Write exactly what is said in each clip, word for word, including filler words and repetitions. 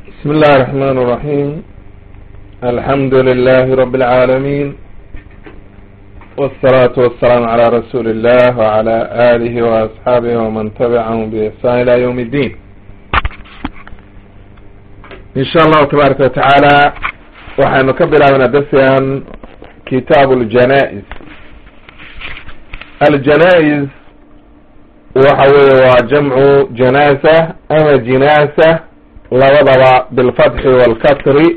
بسم الله الرحمن الرحيم. الحمد لله رب العالمين، والصلاة والسلام على رسول الله وعلى آله وأصحابه ومن تبعهم بإحسان إلى يوم الدين. إن شاء الله تبارك وتعالى وحين نكبر من درسنا كتاب الجنائز. الجنائز وحوي وجمع جنازة أما جنازة labadaba bilfatxi walkasri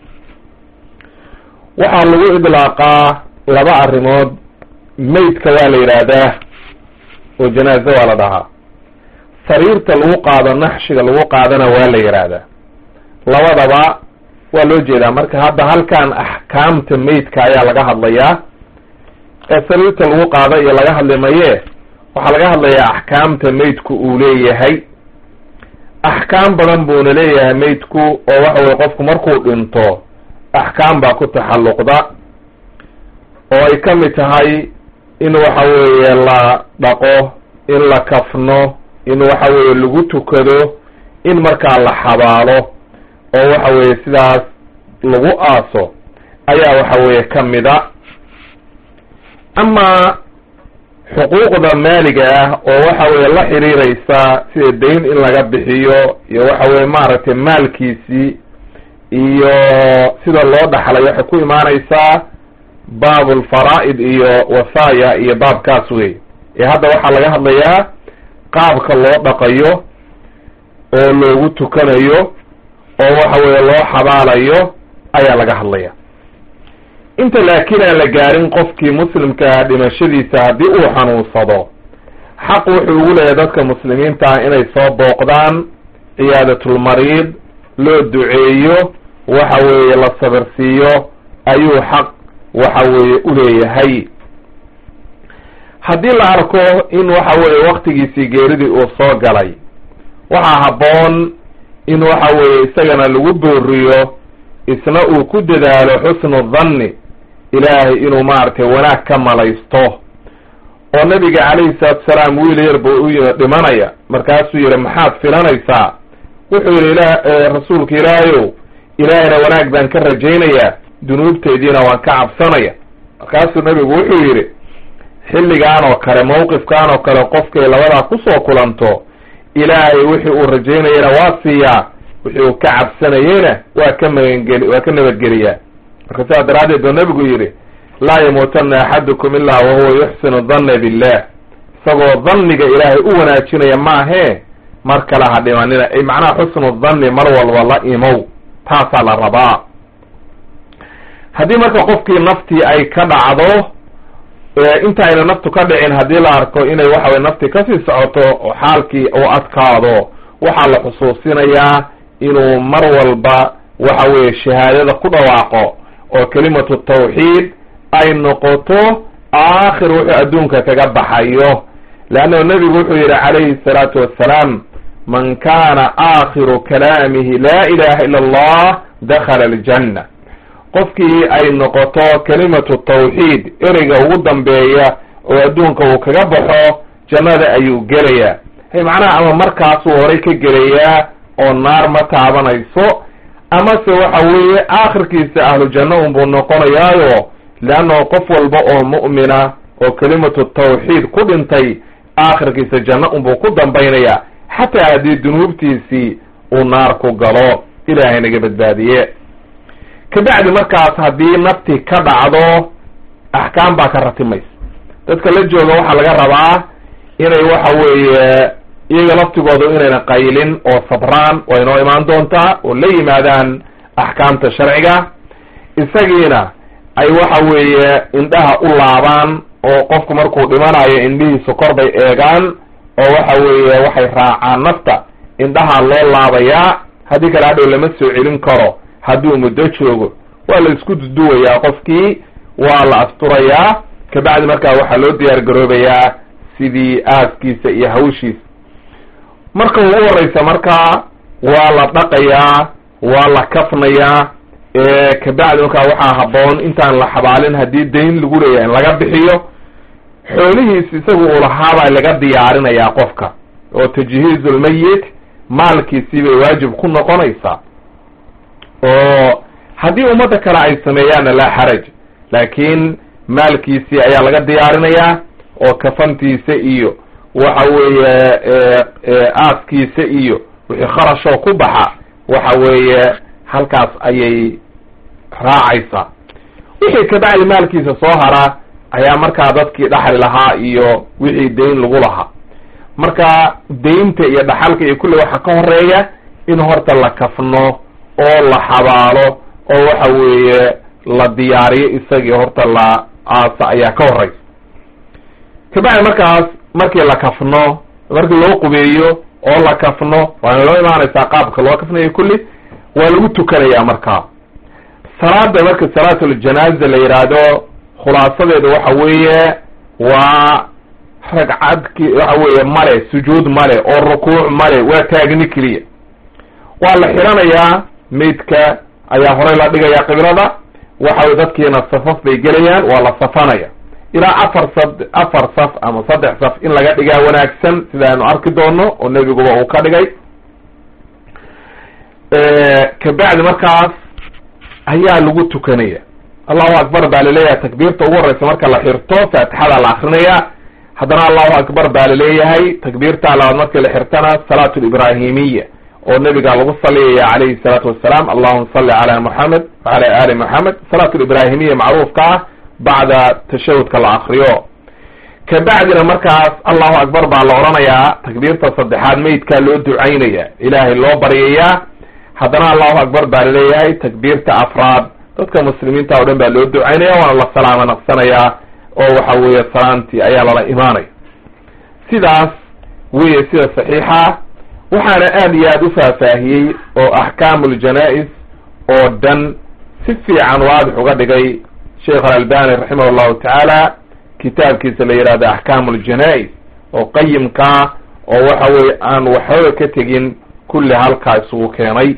waxaa lagu idlaaqaa laba arrimood. maydka waa la yidhaahdaa oo janaaze waa la dhahaa. sariirta lagu qaado naxshiga lagu qaadana waa la yidhaahdaa. labadaba waa loo jeedaa. marka hadda halkan axkaamta maydka ayaa laga hadlayaa ee sariirta lagu qaado iyo laga hadli maye waxaa laga hadlayaa axkaamta maydku uu leeyahay. axkaam badan buuna leeyahay maydku oo waxa weye qofku markuu dhinto axkaam baa ku taxalluqda oo ay ka mid tahay in waxa weeye la dhaqo, in la kafno, in waxa weeye lagu tukado, in markaa la xabaalo oo waxa weeye sidaas lagu aaso ayaa waxa weeye ka mida. ama xuquuqda maaliga ah oo waxa weye la xiriiraysa sida dayn in laga bixiyo iyo waxa weye maaragtay maalkiisii iyo sida loo dhaxlay waxay ku imaanaysaa baabulfaraa'id iyo wasaaya iyo baabkaas wey. ee hadda waxaa laga hadlayaa qaabka loo dhaqayo oo loogu tukanayo oo waxa weye loo xabaalayo ayaa laga hadlaya. inta laakiin aan la gaarin qofkii muslimkaa dhimashadiisa haddii uu xanuunsado xaq wuxuu ugu leeyahay dadka muslimiinta ah inay soo booqdaan ciyaadatulmariid, loo duceeyo, waxa weeye la sabirsiiyo ayuu xaq waxa weeye uleeyahay. haddii la arko in waxa weeye waktigiisii geeridii uu soo galay waxaa habboon in waxa weeye isagana lagu booriyo isna uu ku dadaalo xusnu dhanni ilaahay inuu maaragtay wanaag ka malaysto. oo nabiga calayhi salaatu salaam wiil yar buu u yimi dhimanaya, markaasuu yihi maxaad filanaysaa? wuxuu yihi ila rasuulka ilaahayow ilaahayna wanaag baan ka rajaynayaa, dunuubteediina waan ka cabsanaya. markaasuu nabigu wuxuu yihi xilligaan oo kale mawqifkaan oo kale qofkay labadaa kusoo kulanto ilaahay wixii uu rajaynayana waa siiyaa, wixii uu ka cabsanayeyna waa ka magangeli waa ka nabadgeliyaa. marka sidaa daraaddeed buu nabigu yidhi laa yamuutanna axadukum ilaa wahuwa yuxsinu danna billah, isagoo dhanniga ilaahay u wanaajinaya maahee mar kale ha dhimanina. ay macnaha xusnu dhanni mar walba la imow, taasaa la rabaa. haddii marka qofkii naftii ay ka dhacdo inta ayna naftu ka dhicin haddii la arko inay waxa weye naftii kasii socoto oo xaalkii uu adkaado waxaa la xusuusinayaa inuu mar walba waxa weeye shahaadada ku dhawaaqo oo kelimatu tawxiid ay noqoto aakhir wuxuu adduunka kaga baxayo. leannahu nebigu wuxuu yihi calayhi salaatu wassalaam man kaana aakhiru kalaamihi laa ilaha ila allah dakhala aljanna. qofkii ay noqoto kelimatu tawxiid ereyga ugu dambeeya oo adduunka uu kaga baxo jannada ayuu gelayaa. hay macnaha ama markaasuu horay ka gelayaa oo naar ma taabanayso, amase waxa weeye aakhirkiisa ahlu janno unbuu noqonayaayo leannahu qof walba oo mu'mina oo kelimatu tawxiid ku dhintay aakhirkiisa janno unbuu ku dambaynaya, xataa haddii dunuubtiisii uu naar ku galo. ilaahay naga badbaadiye. kabacdi markaas haddii nafti ka dhacdo axkaam baa ka ratimaysa. dadka la jooga waxaa laga rabaa inay waxa weeye iyaga laftigooda inayna qaylin oo sabraan, waa inoo imaan doontaa oo la yimaadaan axkaamta sharciga. isagiina ay waxa weeye indhaha u laabaan oo qofku markuu dhimanayo indhihiisu kor bay eegaan oo waxa weeye waxay raacaan nafta, indhaha loo laabayaa. haddii kale hadhow lama soo celin karo. hadduu muddo joogo waa la isku duduwayaa, qofkii waa la asturayaa. kabacdi markaa waxaa loo diyaar garoobayaa sidii aaskiisa iyo hawshiisa. marka ugu horeysa markaa waa la dhaqayaa, waa la kafnayaa. kabacdi markaa waxaa habboon intaan la xabaalin haddii dayn lagu leeyahay in laga bixiyo. xoolihiis isagu uu lahaabaa laga diyaarinayaa qofka oo tajhiizulmayit maalkiisii bay waajib ku noqonaysaa oo haddii ummadda kale ay sameeyaanna laa xaraj, laakiin maalkiisii ayaa laga diyaarinayaa oo kafantiisa iyo waxa weeye aaskiisa iyo wixii kharashoo ku baxa waxa weeye halkaas ayay raacaysaa. wixii kabacdi maalkiisa soo hara ayaa markaa dadkii dhaxli lahaa iyo wixii dayn lagu lahaa. marka daynta iyo dhaxalka iyo kulli waxa ka horeeya in horta la kafno oo la xabaalo oo waxa weeye la diyaariyo isagii horta la aasa ayaa ka horeysa. kabacdi markaas markii la kafno, markii loo qubeeyo oo la kafno, waana loo imaanaysaa qaabka loo kafnayo kulli waa lagu tukanayaa. markaa salaada marka salaatuljanaaza la yidhaahdo khulaasadeeda waxa weeye waa ragcadki waxa weeye male, sujuud male oo rukuuc male, waa taagni keliya. waa la xiranayaa, maydka ayaa horey la dhigaya qiblada, waxa weye dadkiina safaf bay gelayaan, waa la safanaya ilaa afar sad afar saf ama saddex saf in laga dhigaa wanaagsan, sida aynu arki doono oo nebiguba uu ka dhigay. kabacdi markaas ayaa lagu tukanaya. allahu akbar baa laleeyahay takbiirta ugu horeysa marka la xirto, faatixada la akrinaya, haddana allahu akbar baa laleeyahay takbiirta labaad markii la xirtana salaatu librahimiya oo nebiga lagu saliyaya calayhi salaatu wassalaam, allahuma salli cala moxamed wacala ali moxamed. salaatu librahimiya macruufka ah bacda tashahudka la akriyo. kabacdina markaas allahu akbar baa la odhanayaa, takbiirta saddexaad meydkaa loo ducaynaya, ilaahay loo baryayaa, haddana allahu akbar baa laleeyahay takbiirta afraad dadka muslimiinta o dhan baa loo ducaynaya, waana la salaamo naqsanayaa oo waxa weeye salaantii ayaa lala imaanaya. sidaas weye sida saxiixa, waxaana aad iyo aad u faahfaahiyey oo axkaamuljanaa-is oo dhan si fiican waadix uga dhigay sheekh alalbani raximah llahu tacaala kitaabkiisa la yihahdo axkaamuljanaa-is oo qayimkaa oo waxa weye aan waxbaba ka tegin kulli halkaa isugu keenay.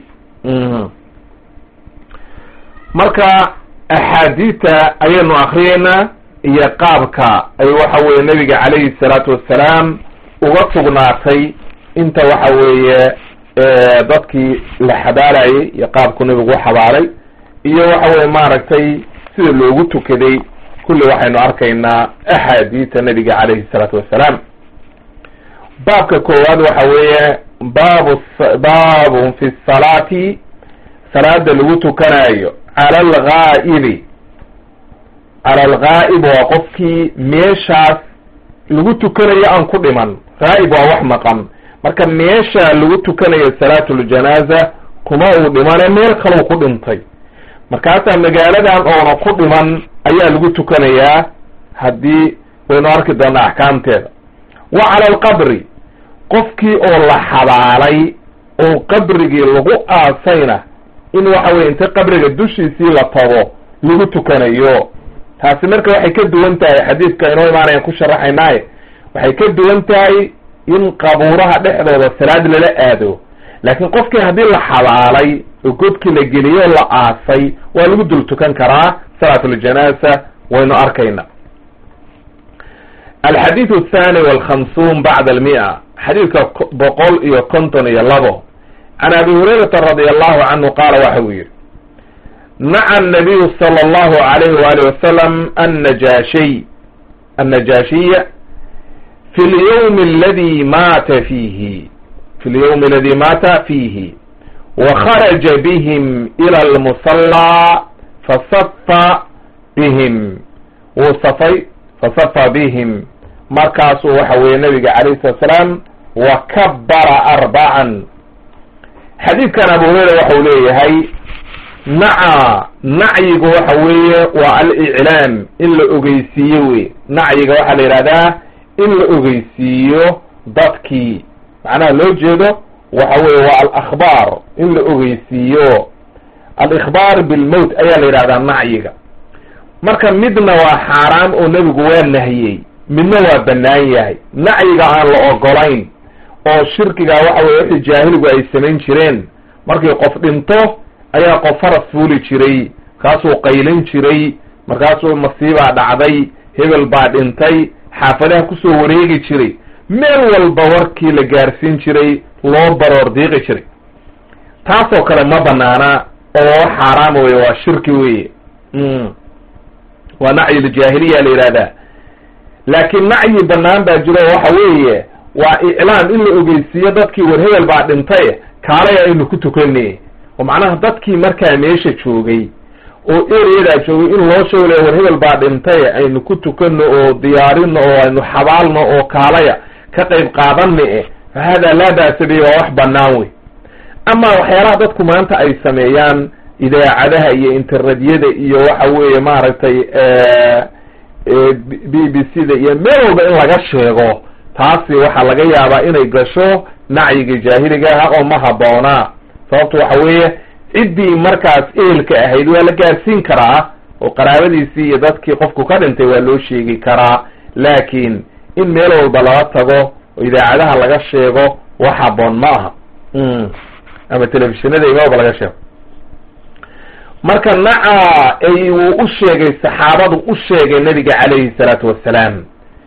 marka axaadiita ayaynu akriyeynaa iyo qaabka ay waxa weye nebiga calayhi salaatu wassalaam uga sugnaatay inta waxa weeye dadkii la xabaalayay iyo qaabku nebigu u xabaalay iyo waxa weye maaragtay sida loogu tukaday kulli waxaynu arkaynaa axaadiita nebiga calayhi salaatu wassalaam. baabka koowaad waxa weeye baabu baabun fi salaati, salaada lagu tukanayo cala alghaa'ibi. cala alghaa'ib waa qofkii meeshaas lagu tukanayo aan ku dhiman, ghaa'ib waa wax maqan, marka meesha lagu tukanayo salaatuljanaaza kuma uu dhimane meel kaluu ku dhintay, markaasaa magaaladan oona ku dhiman ayaa lagu tukanayaa, haddii waynu arki doonaa axkaamteeda. wa cala alqabri, qofkii oo la xabaalay oo qabrigii lagu aasayna in waxa weye inta qabriga dushiisii la tago lagu tukanayo. taasi marka waxay ka duwan tahay xadiidka inoo imaanayaan ku sharaxaynaaye, waxay ka duwan tahay in qabuuraha dhexdooda salaad lala aado, laakiin qofkii haddii la xabaalay oo godkii la geliyo o la aasay waa lagu dul tukan karaa salaatuljanaaza, waynu arkayna. alxadiid athani walkhamsuun bacda almia, xadiidka boqol iyo konton iyo labo, can abi hurayrata radi allahu canhu qaala waxa uu yihi naca nabiyu sala allahu alayhi waali wasalam annajashiy annajaashiya fi lyawmi aladi maata fiihi fi lyawmi aladi maata fiihi wakharaja bihim ila almusallaa fasafa bihim wuu safay fasafa bihim, markaasuu waxa weeye nabiga calayhi salatu salaam wa kabbara arbacan. xadiidkan abu hurayra waxau leeyahay naca, nacyigu waxa weeye waa aliclaam, in la ogeysiiyo wey. nacyiga waxaa la yidhahdaa in la ogeysiiyo dadkii, macnaha loo jeedo waxa weye waa alakhbaar, in la ogeysiiyo. alikhbaar bilmowt ayaa la yidhahdaa nacyiga. marka midna waa xaaraam oo nebigu waa nahiyey, midna waa bannaan yahay. nacyiga aan la ogolayn oo shirkiga waxa weye wixii jaahiligu ay samayn jireen, markii qof dhinto ayaa qof faras fuuli jiray, markaasuu qaylin jiray, markaasuu masiibaa dhacday, hebel baa dhintay, xaafadaha kusoo wareegi jiray, meel walba warkii la gaarsiin jiray, loo baroor diiqi jiray. taasoo kale ma banaana oo xaaraam weye, waa shirki weye. waa nacyi ljaahiliya la yihahdaa. laakiin nacyi banaan baa jiro, waxa weeye waa iclaam in la ogeysiiyo dadkii war hebel baa dhintay kaalay aynu ku tukanay, oo macnaha dadkii markaa meesha joogay oo ereyadaa joogay in loo sheego war hebel baa dhintay aynu ku tukano oo diyaarino oo aynu xabaalno oo kaalaya ka qayb qaadana eh fa hada laa ba'sa bihi, waa wax banaan wey. ama waxyaalaha dadku maanta ay sameeyaan idaacadaha iyo internetyada iyo waxa weeye maaragtay b b c da iyo meel walba in laga sheego, taasi waxaa laga yaabaa inay gasho nacyiga jaahiliga ah oo ma haboonaa. sababto waxa weeye ciddii markaas ehelka ahayd waa la gaarsiin karaa oo qaraabadiisii iyo dadkii qofku ka dhintay waa loo sheegi karaa, laakiin in meel walba laga tago oo idaacadaha laga sheego wax haboon ma aha, ama telefishinada meel walba laga sheego. marka naca ay uu u sheegay saxaabadu u sheegay nabiga calayhi salaatu wassalaam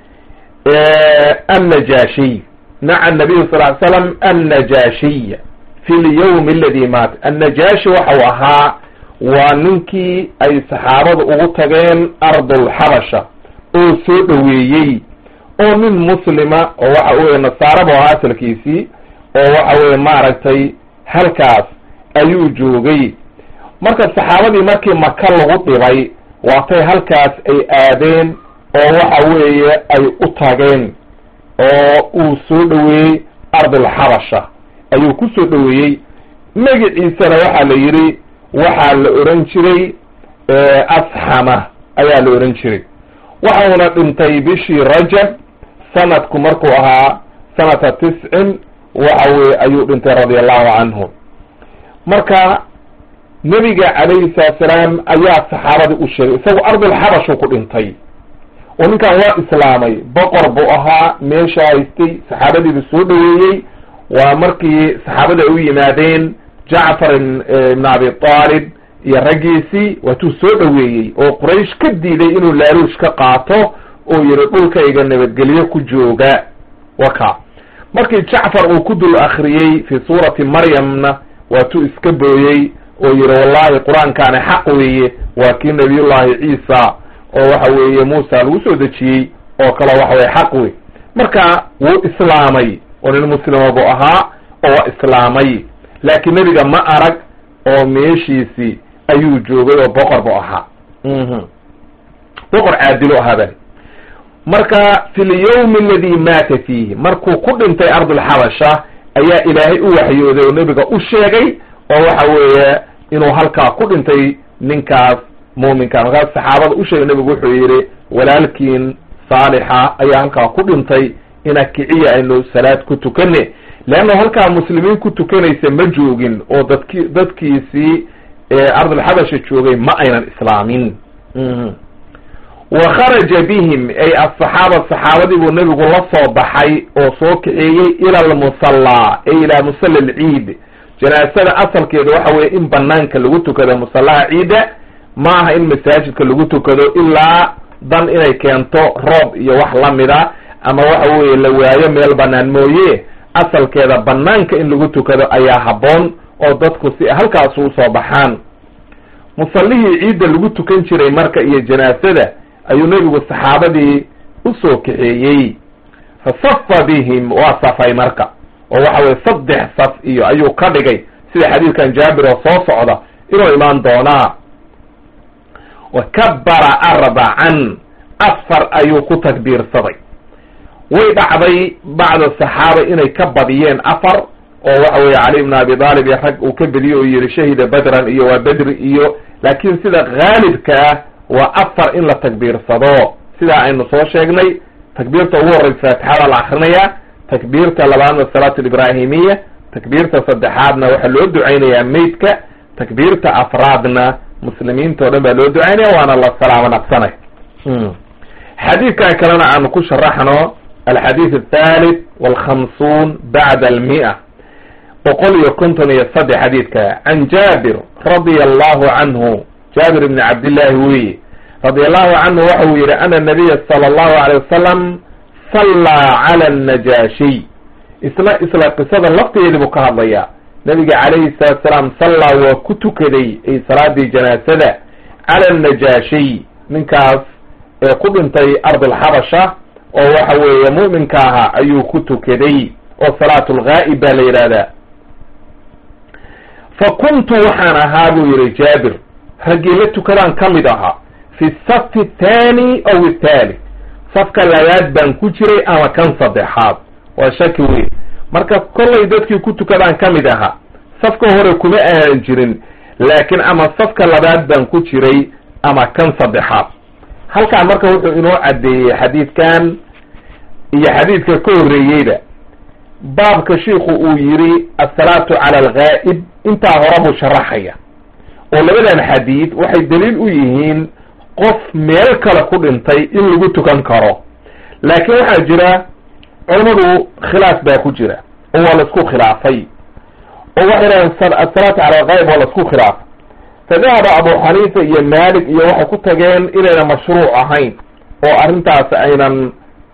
النجاشي نعى النبي صلى الله عليه وسلم النجاشي في اليوم الذي مات. النجاشي وحوها وننكي أي صحابة أغتغين أرض الحبشة أو سؤويي أو من مسلمة أو وحوه النصارى بواسل كيسي أو وحوه مارتي هلكاس أيو جوغي. مركز الصحابة مركي مكان لغطي وعطي هلكاس أي آدين oo waxa weeye ay u tageen oo uu soo dhaweeyey ardul xabasha ayuu ku soo dhaweeyey. magaciisana waxaa la yidhi waxaa la oran jiray asxama ayaa la oran jiray. waxauna dhintay bishii rajab sanadku markuu ahaa sanata tiscin waxa weye ayuu dhintay radia allahu canhu. marka nebiga calayhi salaatu salaam ayaa saxaabadii u sheegay, isagu ardul xabashu ku dhintay oo ninkan waa islaamay, boqor buu ahaa, meesha haystay, saxaabadiibu soo dhaweeyey. waa markii saxaabada u yimaadeen jacfar ibn abi talib iyo raggiisii waatuu soo dhaweeyey oo quraysh ka diiday inuu laaluush ka qaato oo yidhi dhulkayga nabadgelyo ku jooga. waka markii jacfar uu ku dul akriyey fi suurati maryamna waatuu iska booyey oo yidhi wallahi qur-aankaani xaq weeye, waa kii nabiyullahi ciisa oo waxa weeye muusa lagu soo dejiyey oo kale waxa weye xaq wey. marka wuu islaamay oo nin muslima buu ahaa oo waa islaamay, laakiin nebiga ma arag oo meeshiisii ayuu joogay oo boqor buu ahaa, boqor caadilo ahaaba. marka fi lyawm aladi maata fiihi, markuu ku dhintay ardulxabasha ayaa ilaahay u waxyooday oo nebiga u sheegay oo waxa weeye inuu halkaa ku dhintay ninkaas muminka. markaas saxaabada u sheegay nebigu wuxuu yidhi walaalkiin saalixa ayaa halkaa ku dhintay, ina kiciya aynu salaad ku tukane, leanna halkaa muslimiin ku tukanaysa ma joogin oo dadki dadkiisii ardulxabasha joogay ma aynan islaamin. wa kharaja bihim ay asaxaaba, saxaabadii buu nebigu la soo baxay oo soo kaxeeyey ila almusallaa ay ilaa musalla alciid. janaasada asalkeeda waxa weye in banaanka lagu tukado musallaha ciida, ma aha in masaajidka lagu tukado ilaa dan inay keento roob iyo wax lamida ama waxa weeye la waayo meel banaan mooye, asalkeeda banaanka in lagu tukado ayaa habboon oo dadku si halkaas u soo baxaan. musallihii ciidda lagu tukan jiray marka iyo janaasada ayuu nebigu saxaabadii u soo kaxeeyey. fasafa bihim waa safay marka oo waxa weye saddex saf iyo ayuu ka dhigay sida xadiidkan jaabir oo soo socda inuu imaan doonaa. wakabara arbacan, afar ayuu ku takbiirsaday. way dhacday bacda saxaaba inay ka badiyeen afar oo waxa weye cali ibn abi talib iyo rag uu ka bediye oo yihi shahida badran iyo waa bedri iyo, laakiin sida haalibka ah waa afar in la takbiirsado. sidaa aynu soo sheegnay, takbiirta ugu horreysa faatixada la akrinaya, takbiirta labaadna salaatu ibrahimiya, takbiirta saddexaadna waxaa loo ducaynayaa meydka, takbiirta afraadna muslimiinta o dhan baa loo ducaynaya waana la salaamo naqsanay. xadiidkan kalena aanu ku sharaxno alxadiid athalith walkhamsuun bacda almia, boqol iyo konton iyo saddex xadiidka. can jaabir radia allahu canhu, jaabir ibni cabdillahi weye radia allahu canhu waxa uu yihi ana nabiya sala allahu alayh wasalam sallaa cala annajaashiy. isla isla qisadan lafteedii buu ka hadlayaa. nabiga calayhi salaatu salaam sallaa waa ku tukaday ay salaadii janaasada cala annajaashiy ninkaas ee ku dhintay ardulxabasha oo waxa weeye mu'minka ahaa ayuu ku tukaday oo salaatu lghaa'ib baa la yidhaahdaa fa kuntu waxaan ahaa buu yihi jaabir raggii la tukadaan ka mid ahaa fi safi athani aw athalith safka labaad baan ku jiray ama kan saddexaad waa shaki weyn marka kollay dadkii ku tukadaan ka mid ahaa safka hore kuma aanan jirin laakiin ama safka labaad baan ku jiray ama kan saddexaad halkaa marka wuxuu inoo caddeeyey xadiidkan iyo xadiidka ka horreeyeyba baabka shiiku uu yidhi assalaatu cala alghaa'ib intaa hore buu sharaxaya oo labadan xadiid waxay daliil u yihiin qof meel kale ku dhintay in lagu tukan karo laakiin waxaa jira culamadu khilaaf baa ku jira oo waa laisku khilaafay oo waxay dhahen assalaatu cala alghaa'ib waa laisku khilaafay fadahaba abu xaniifa iyo maalik iyo waxay ku tageen inayna mashruuc ahayn oo arrintaas aynan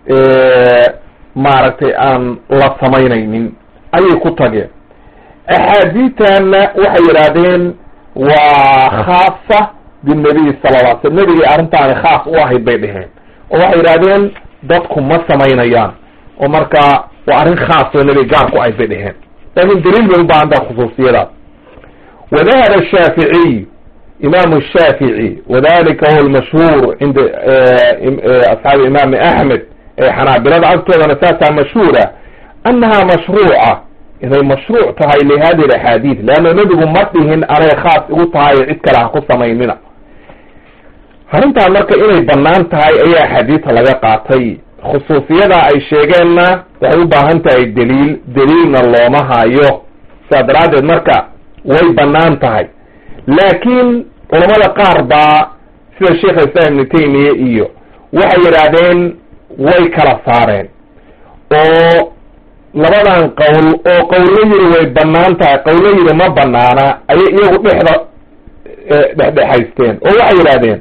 maaragtay aan la samaynaynin ayay ku tageen axaadiitanna waxay yidhaahdeen waa khaasa binabiy sala lla ly slam nebigii arrintaani khaas u ahayd bay dheheen oo waxay yidhahdeen dadku ma samaynayaan oo marka waa arrin khaas oo nebiga gaar ku ahayd bay dheheen laakin daliil bay u baahan taha khusuusiyadaas wadahaba ashaaficiy imaamu shaafici wadalika huwa almashhuur cinda asxaabi imaami axmed ee xanaabilada agtoodana saasaa mashhuura annaha mashruuca inay mashruuc tahay lihadihi alaxaadiid leanna nebigu ma dhihin anay khaas igu tahay cid kale ha ku samaynina arrintaan marka inay bannaan tahay ayaa axaadiidta laga qaatay khusuusiyada ay sheegeenna waxay u baahan tahay daliil daliilna looma hayo sidaa daraaddeed marka way bannaan tahay laakiin culamada qaar baa sida sheekh islam ibnu taymiya iyo waxay yidhaahdeen way kala saareen oo labadan qowl oo qowlo yiri way bannaan tahay qowlo yiri ma banaana ayay iyagu dhexda dhexdhexaysteen oo waxay yidhahdeen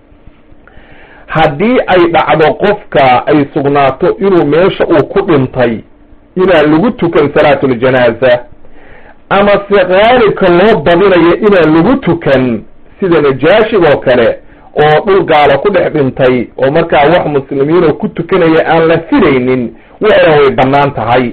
haddii ay dhacdo qofka ay sugnaato inuu meesha uu ku dhintay inaan lagu tukan salaatuljanaaza ama se qaalibka loo badinayo inaan lagu tukan sida najaashigoo kale oo dhul gaalo ku dhex dhintay oo markaa wax muslimiinoo ku tukanaya aan la filaynin waxan way bannaan tahay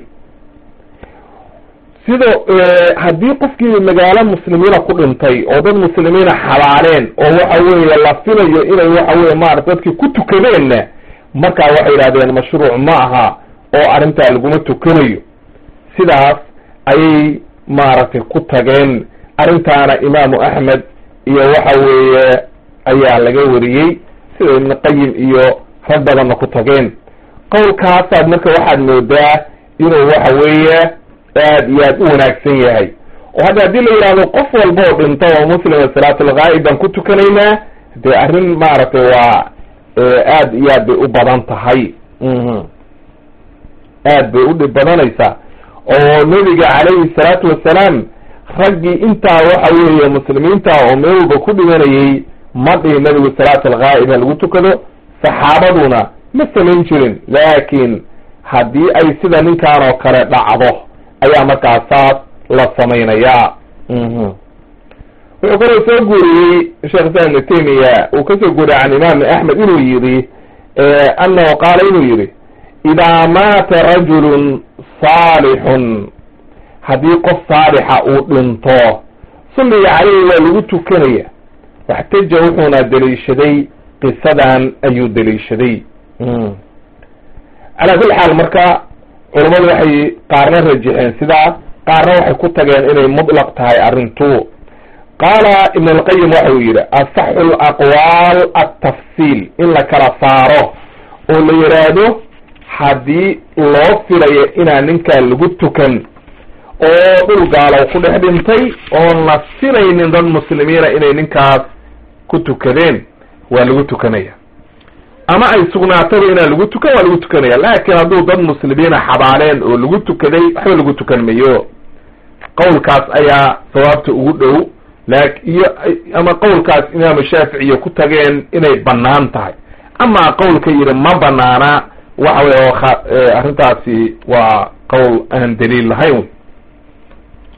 sidoo haddii qofkii magaalo muslimiina ku dhintay oo dad muslimiina xabaaleen oo waxa weeye la filayo inay waxa weye maarata dadkii ku tukadeenna markaa waxay yidhahdeen mashruuc ma aha oo arrintaa laguma tukanayo sidaas ayay maaragtay ku tageen arrintaana imaamu axmed iyo waxa weeye ayaa laga wariyey sida ibnu qayim iyo rag badanna ku tageen qowlkaasaad marka waxaad moodaa inuu waxa weeye aad iyo aad u wanaagsan yahay oo hadda haddii la yidhahdo qof walba oo dhinto oo muslima salaatulghaa'ib baan ku tukanaynaa dee arrin maaragtay waa aad iyo aad bay u badan tahay aad bay u dhib badanaysaa oo nebiga calayhi salaatu wassalaam raggii intaa waxa weeye muslimiinta oo meel walba ku dhimanayay ma dhihin nebigu salaatulghaa'ib ha lagu tukado saxaabaduna ma samayn jirin laakiin haddii ay sida ninkan oo kale dhacdo ayaa markaasaas la samaynayaa wuxuu kaloo soo guuriyey sheekh islam ibnu taymiya uu kasoo guuriyey can imaam axmed inuu yidhi annahu qaala inuu yidhi idaa maata rajulun saalixun haddii qof saalixa uu dhinto sulliga caleyhi waa lagu tukanaya waxtaja wuxuuna daliishaday qisadan ayuu daliishaday calaa kulli xaal marka culammadu waxay qaarna rajixeen sidaa qaarna waxay ku tageen inay mutlaq tahay arrintu qaala ibn alqayim waxau yidhi asaxu alaqwaal altafsiil in la kala saaro oo la yidhaahdo haddii loo filayo inaan ninkaan lagu tukan oo dhul gaalow ku dhex dhintay oon la filaynin dad muslimiina inay ninkaas ku tukadeen waa lagu tukanaya ama ay sugnaataba inaan lagu tukan waa lagu tukanaya laakiin hadduu dad muslimiina xabaaleen oo lagu tukaday waxba lagu tukan mayo qowlkaas ayaa sawaabta ugu dhow lak iyo ama qowlkaas imaamu shaaficiya ku tageen inay bannaan tahay ama qowlka yidhi ma banaana waxa weye arrintaasi waa qowl aan daliil lahayn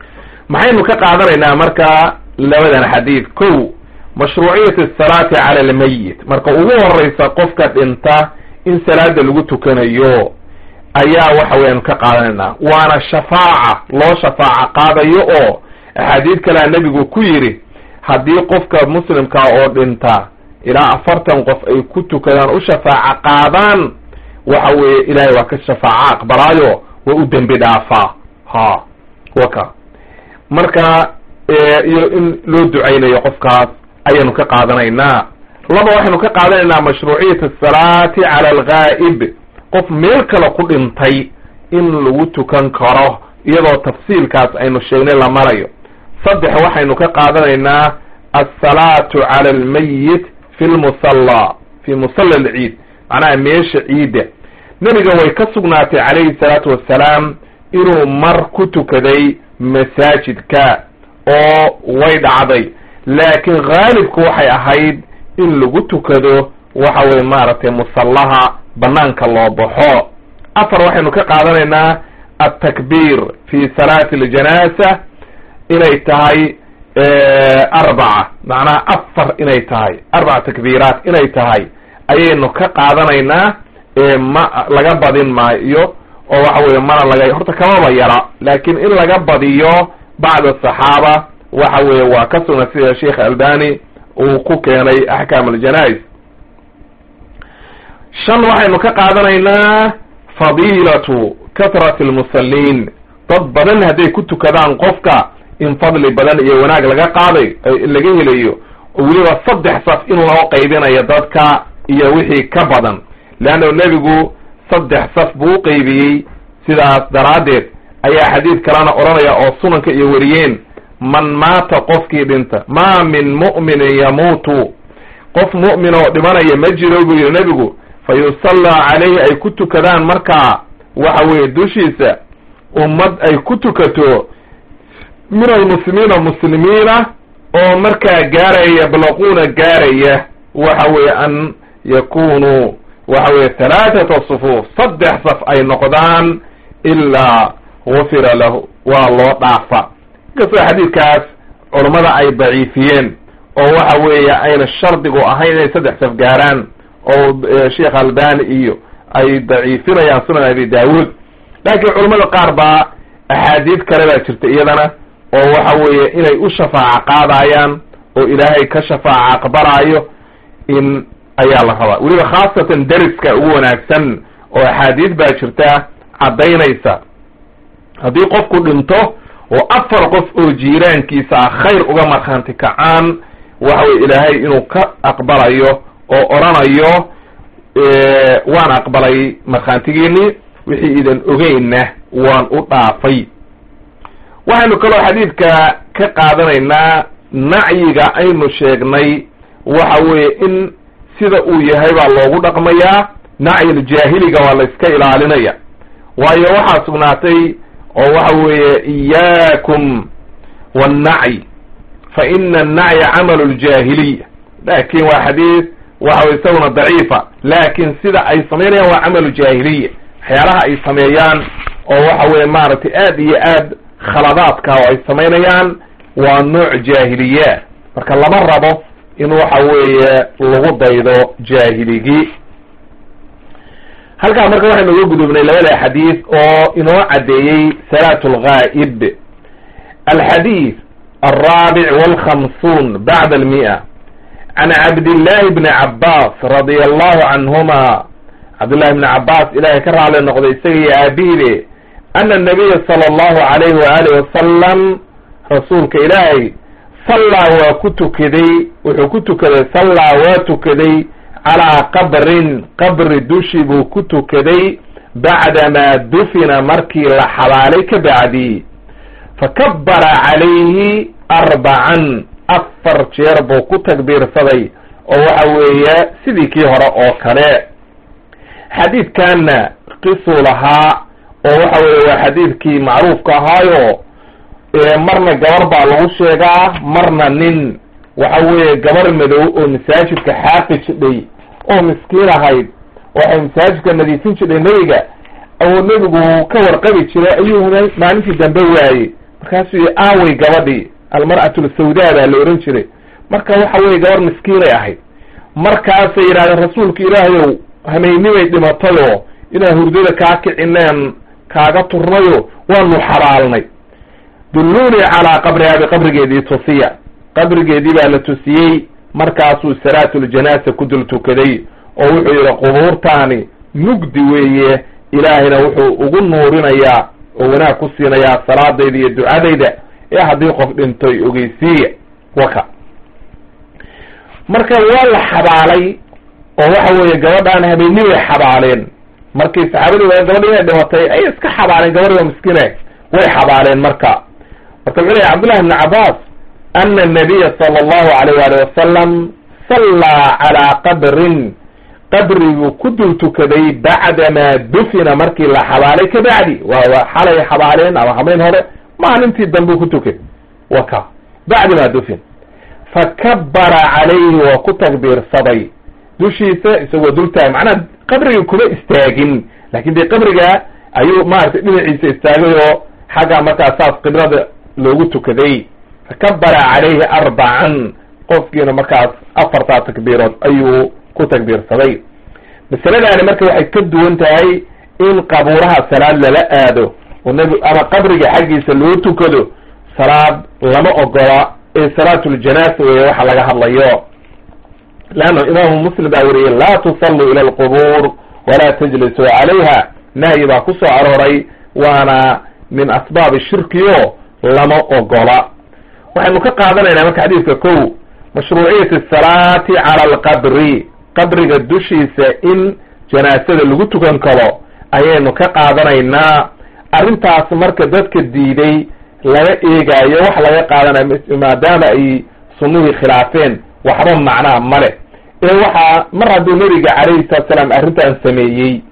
maxaynu ka qaadanaynaa marka labadan xadiid? kow, mashruuciyat asalaati cala almayit, marka ugu horeysa qofka dhinta in salaada lagu tukanayo ayaa waxa weyaan ka qaadanaynaa, waana shafaaca loo shafaaca qaadayo oo axaadiid kalea nebigu ku yidhi haddii qofka muslimka oo dhinta ilaa afartan qof ay ku tukadaan u shafaaca qaadaan, waxa weeye ilaahay waa ka shafaaca aqbalaayo waa u dembi dhaafaa. ha waka marka iyo in loo ducaynayo qofkaas ayaanu ka qaadanaynaa. laba, waxaynu ka qaadanaynaa mashruuciyat asalaati cala alghaa'ib, qof meel kale ku dhintay in lagu tukan karo iyadoo tafsiilkaas aynu sheegnay la marayo. saddex, waxaynu ka qaadanaynaa asalaatu cala almayit fi lmusalla fi musalla alciid, macnaha meesha ciidda. nebiga way ka sugnaatay calayhi salaatu wassalaam inuu mar ku tukaday masaajidka oo way dhacday, laakiin haalibku waxay ahayd in lagu tukado waxa weye maaragtay musallaha banaanka loo baxo. afar, waxaynu ka qaadanaynaa altakbiir fi salaati aljanaasa inay tahay arbaca, macnaha afar inay tahay, arbaca takbiiraat inay tahay ayaynu ka qaadanaynaa. ma laga badin maayo oo waxa weye mana laga horta kamaba yara, laakin in laga badiyo bacda saxaaba waxa weye waa ka sugna sida sheekh albani uu ku keenay axkaam aljanais. shan, waxaynu ka qaadanaynaa fadiilatu kathrati almusaliin, dad badan hadday ku tukadaan qofka in fadli badan iyo wanaag laga qaaday laga helayo, oo weliba saddex saf in loo qaybinayo dadka iyo wixii ka badan, leanna nebigu saddex saf buu u qaybiyey. sidaas daraaddeed ayaa xadiid kalena odhanaya oo sunanka iyo wariyeen, man maata qofkii dhinta, maa min mu'minin yamuutu, qof mu'min oo dhimanaya ma jiro buu yidhi nebigu, fa yusallaa calayhi ay ku tukadaan markaa waxa weeye dushiisa ummad ay ku tukato min almuslimiina muslimiina oo markaa gaaraya yablaquuna gaaraya waxa weeye an yakunuu waxa weye halaathata sufuuf, saddex saf ay noqdaan ilaa gufira lahu, waa loo dhaafa. inkastoo xadiidkaas culammada ay daciifiyeen oo waxa weeye ayna shardigu ahayn inay saddex saf gaaraan, oo sheekh albani iyo ay daciifinayaan sunan abi daawuud, laakiin culamada qaar baa axaadiid kale baa jirta iyadana oo waxa weeye inay u shafaaca qaadayaan oo ilaahay ka shafaaca aqbalaayo in ayaa la rabaa. weliba khaasatan deriska ugu wanaagsan oo axaadiid baa jirta caddaynaysa haddii qofku dhinto oo afar qof oo jiiraankiisa ah khayr uga markhaanti kacaan, waxa weye ilaahay inuu ka aqbalayo oo oranayo waan aqbalay markhaantigiini, wixii idan ogeynna waan u dhaafay. waxaynu kaloo xadiidka ka qaadanaynaa nacyiga aynu sheegnay waxa weeye in sida uu yahay baa loogu dhaqmayaa, nacyil jaahiliga waa la iska ilaalinaya, waayo waxaa sugnaatay oo waxa weeye iyaakum wannacyi fa ina annacya camalu ljaahiliya, laakin waa xadiid waxa wey isaguna daciifa, laakin sida ay samaynayaan waa camalu jaahiliya, waxyaalaha ay sameeyaan oo waxa weye maaragtay aad iyo aad khaladaadka oo ay samaynayaan waa nooc jaahiliya, marka lama rabo in waxa weeye lagu daydo jaahiligii. halkaa marka waxaynu uga gudubnay labada xadiid oo inoo caddeeyey salaatu lghaa'ib. alxadiid alraabic walkhamsuun bacda almi'a can cabdillahi bni cabbaas radia allahu canhuma, cabdillahi bni cabbaas ilahay ka raali noqday isaga iyo aabihibe, ana nabiya sala allahu alayhi waaalih wasalam, rasuulka ilaahay sallaa waa ku tukaday, wuxuu ku tukaday sallaa waa tukaday calaa qabrin qabri dushi buu ku tukaday bacdamaa dufina markii la xabaalay ka bacdi, fakabbara calayhi arbacan, afar jeer buu ku takbiirsaday oo waxa weeye sidii kii hore oo kale. xadiidkanna qisuu lahaa oo waxa weeye waa xadiidkii macruufka ahaayo marna gabar baa lagu sheegaa marna nin, waxa weeye gabar madow oo masaajidka xaaqi jidhay oo miskiin ahayd, waxay masaajidka nadiifin jidhay nebiga oo nebigu ka warqabi jiray ayuu maalintii dambe waayey, markaasuu yihi aawey gabadhii almar'atu lsawdaa baa la ohan jiray marka waxa weye gabar miskiinay ahayd markaasay yidhahdeen rasuulka ilaahayow hameynimay dhimatayoo inaan hurdada kaa kicineen kaaga turnayo waanu xabaalnay dulluunii calaa qabrihaa biqabrigeedii tusiya qabrigeedii baa la tusiyey markaasuu salaatuljanaasa ku dul tukaday oo wuxuu yidhi qubuurtaani mugdi weeye ilaahayna wuxuu ugu nuurinayaa oo wanaag ku siinayaa salaadayda iyo ducadayda ee haddii qof dhintoy ogeysiiya waka marka waa la xabaalay oo waxa weeye gabadhaan habeeni way xabaaleen markii saxaabadii waa gabadhi inay dhimatay ay iska xabaaleen gabadhi waa miskiine way xabaaleen marka marka wuxuu leeyahy cabdullahi ibni cabbaas ana annabiya sala allahu alayh waali wasalam sallaa calaa qabrin qabriguu ku dul tukaday bacdamaa dufina markii la xabaalay ka bacdi waa xalay xabaaleen ama habeyn hore maalintii dambuu ku tukay waka bacdamaa dufin fakabara calayhi waa ku takbiirsaday dushiisa isagoo dul taagay macnaha qabrigii kuma istaagin laakin dee qabriga ayuu maaragtay dhinaciisa istaagay oo xagga markaa saas qiblada loogu tukaday fakabara calayhi arbacan qofkiina markaas afartaa takbiirood ayuu ku takbiirsaday masaladaani marka waxay ka duwan tahay in qabuuraha salaad lala aado oo nab ama qabriga xaggiisa loo tukado salaad lama ogola ee salaatuljanaasa weeye waxa laga hadlayo leanna imaamu muslim baa weriyey laa tusalluu ila alqubuur walaa tajlisuu calayha nahyi baa ku soo arooray waana min asbaabi shirkiyo lama ogola waxaynu ka qaadanaynaa marka xadiidka kow mashruuciyat asalaati cala alqabri qabriga dushiisa in janaasada lagu tukan karo ayaynu ka qaadanaynaa arrintaas marka dadka diiday laga eegaayo wax laga qaadanayo maadaama ay sunnihii khilaafeen waxba macnaa male ee waxaa mar hadduu nebiga calayhi salatu salaam arrintan sameeyey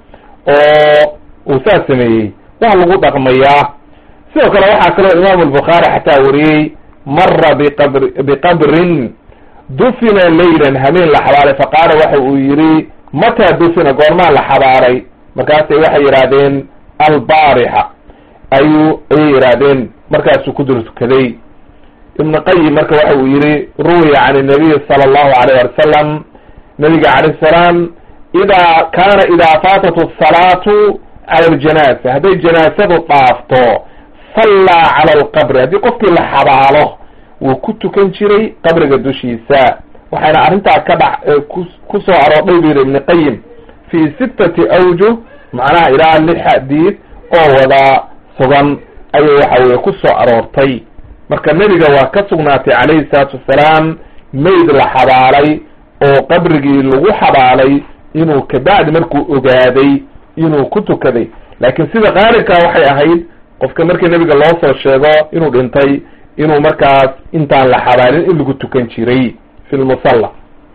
oo uu saas sameeyey waa lagu dhaqmayaa sidoo kale waxaa kaloo imaamu albukhaari xataa wariyey mara biqabr biqabrin dufina laylan hameen la xabaalay faqaala waxa uu yidhi mataa dufina goormaa la xabaalay markaasay waxay yidhaahdeen albaarixa ayuu ayay yidhaahdeen markaasuu ku dul tukaday ibnu qayim marka waxa uu yihi ruwiya can nabiy sala allahu alayh wali wasalam nabiga calayh salaam idaa kaana idaa faatat asalaatu cala aljanaasa hadday janaasadu dhaafto sallaa cala alqabri haddii qofkii la xabaalo wuu ku tukan jiray qabriga dushiisa waxayna arrintaa ka dhac ku soo aroordhay bu yidhi ibnu qayim fii sittati awjuh macnaha ilaa lix xadiid oo wada sugan ayay waxa weye ku soo aroortay marka nebiga waa ka sugnaatay calayhi salaatu wasalaam mayd la xabaalay oo qabrigii lagu xabaalay inuu kabacdi markuu ogaaday inuu ku tukaday laakiin sida qaalibkaa waxay ahayd qofka markii nebiga loo soo sheego inuu dhintay inuu markaas intaan la xabaalin in lagu tukan jiray fi lmusalla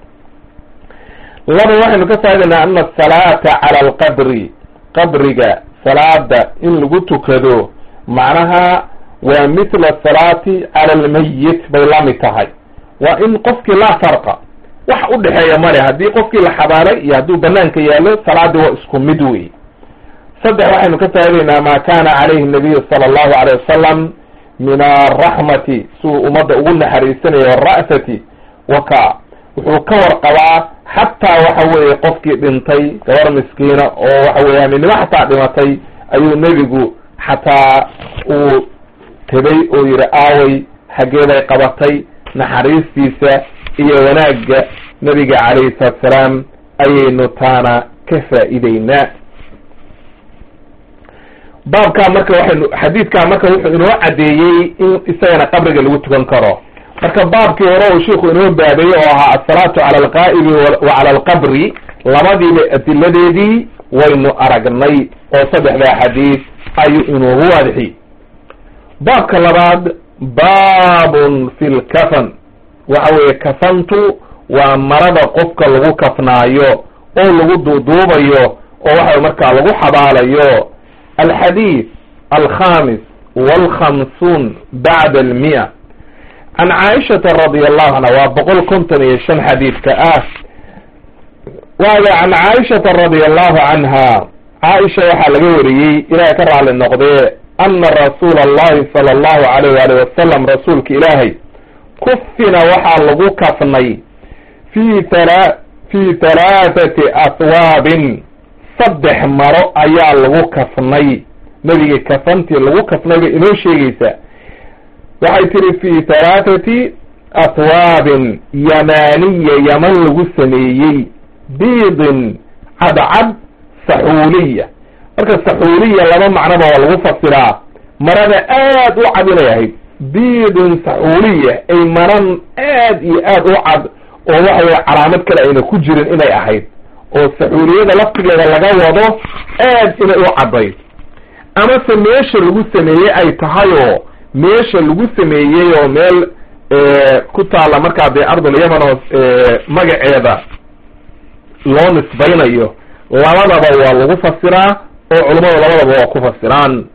laba waxaynu ka faa'idaynaa ana asalaata cala alqabri qabriga salaada in lagu tukado macnaha waa mithla asalaati cala almayit bay la mid tahay waa in qofkii laa farqa wax u dhexeeya male haddii qofkii la xabaalay iyo hadduu banaanka yaallo salaadii waa isku mid wey saddex waxaynu ka faa'idaynaa maa kaana calayhi nabiyu sala allahu alayh wasalam min araxmati siuu ummadda ugu naxariisanayo ara'sati waka wuxuu ka warqabaa xataa waxa weeye qofkii dhintay gabar miskiina oo waxa weeye haminimo xataa dhimatay ayuu nebigu xataa uu tegay oo yihi aaway xaggeeday qabatay naxariistiisa iyo wanaagga nebiga calayhi salaatu salaam ayaynu taana ka faa'iideynaa baabkaa marka waxaynu xadiidkaa marka wuxuu inoo caddeeyey in isagana qabriga lagu tukan karo marka baabkii hore uu sheiku inoo baabeeyey oo ahaa asalaatu cala alqaa'ibi wa cala alqabri labadiiba adiladeedii waynu aragnay oo saddexdaa xadiid ayuu inoogu waadixiyey baabka labaad baabun fi lkafan waxa weeye kafantu waa marada qofka lagu kafnaayo oo lagu duuduubayo oo waxa markaa lagu xabaalayo alxadiid alkhamis walkhamsuun bacda almiya can caaishata radi allahu canha waa boqol konton iyo shan xadiidka ah waaga can caaishata radi allahu canha caaisha waxaa laga wariyey ilaahay ka raali noqdee ana rasuula allahi sala allahu alayh waali wasalam rasuulka ilaahay kufina waxaa lagu kafnay fi thala fi halaathati aswaabin saddex maro ayaa lagu kafnay. nebiga kafantii lagu kafnay bay inoo sheegaysaa. waxay tiri fi halaathati aswaabin yamaaniya yaman lagu sameeyey, biidin cadcad, saxuuliya. marka saxuuliya laba macnoba waa lagu fasiraa, marada aad u cad inay ahayd. biidin saxuuliya ay maran aad iyo aad u cad oo waxa weye calaamad kale ayna ku jirin inay ahayd, oo saxuuliyada laftigeeda laga wado aad inay u caddayd. amase meesha lagu sameeyey ay tahay oo meesha lagu sameeyey oo meel ku taalla markaa dee ardul yaman oo magaceeda loo nisbaynayo, labadaba waa lagu fasiraa oo culummadu labadaba waa ku fasiraan.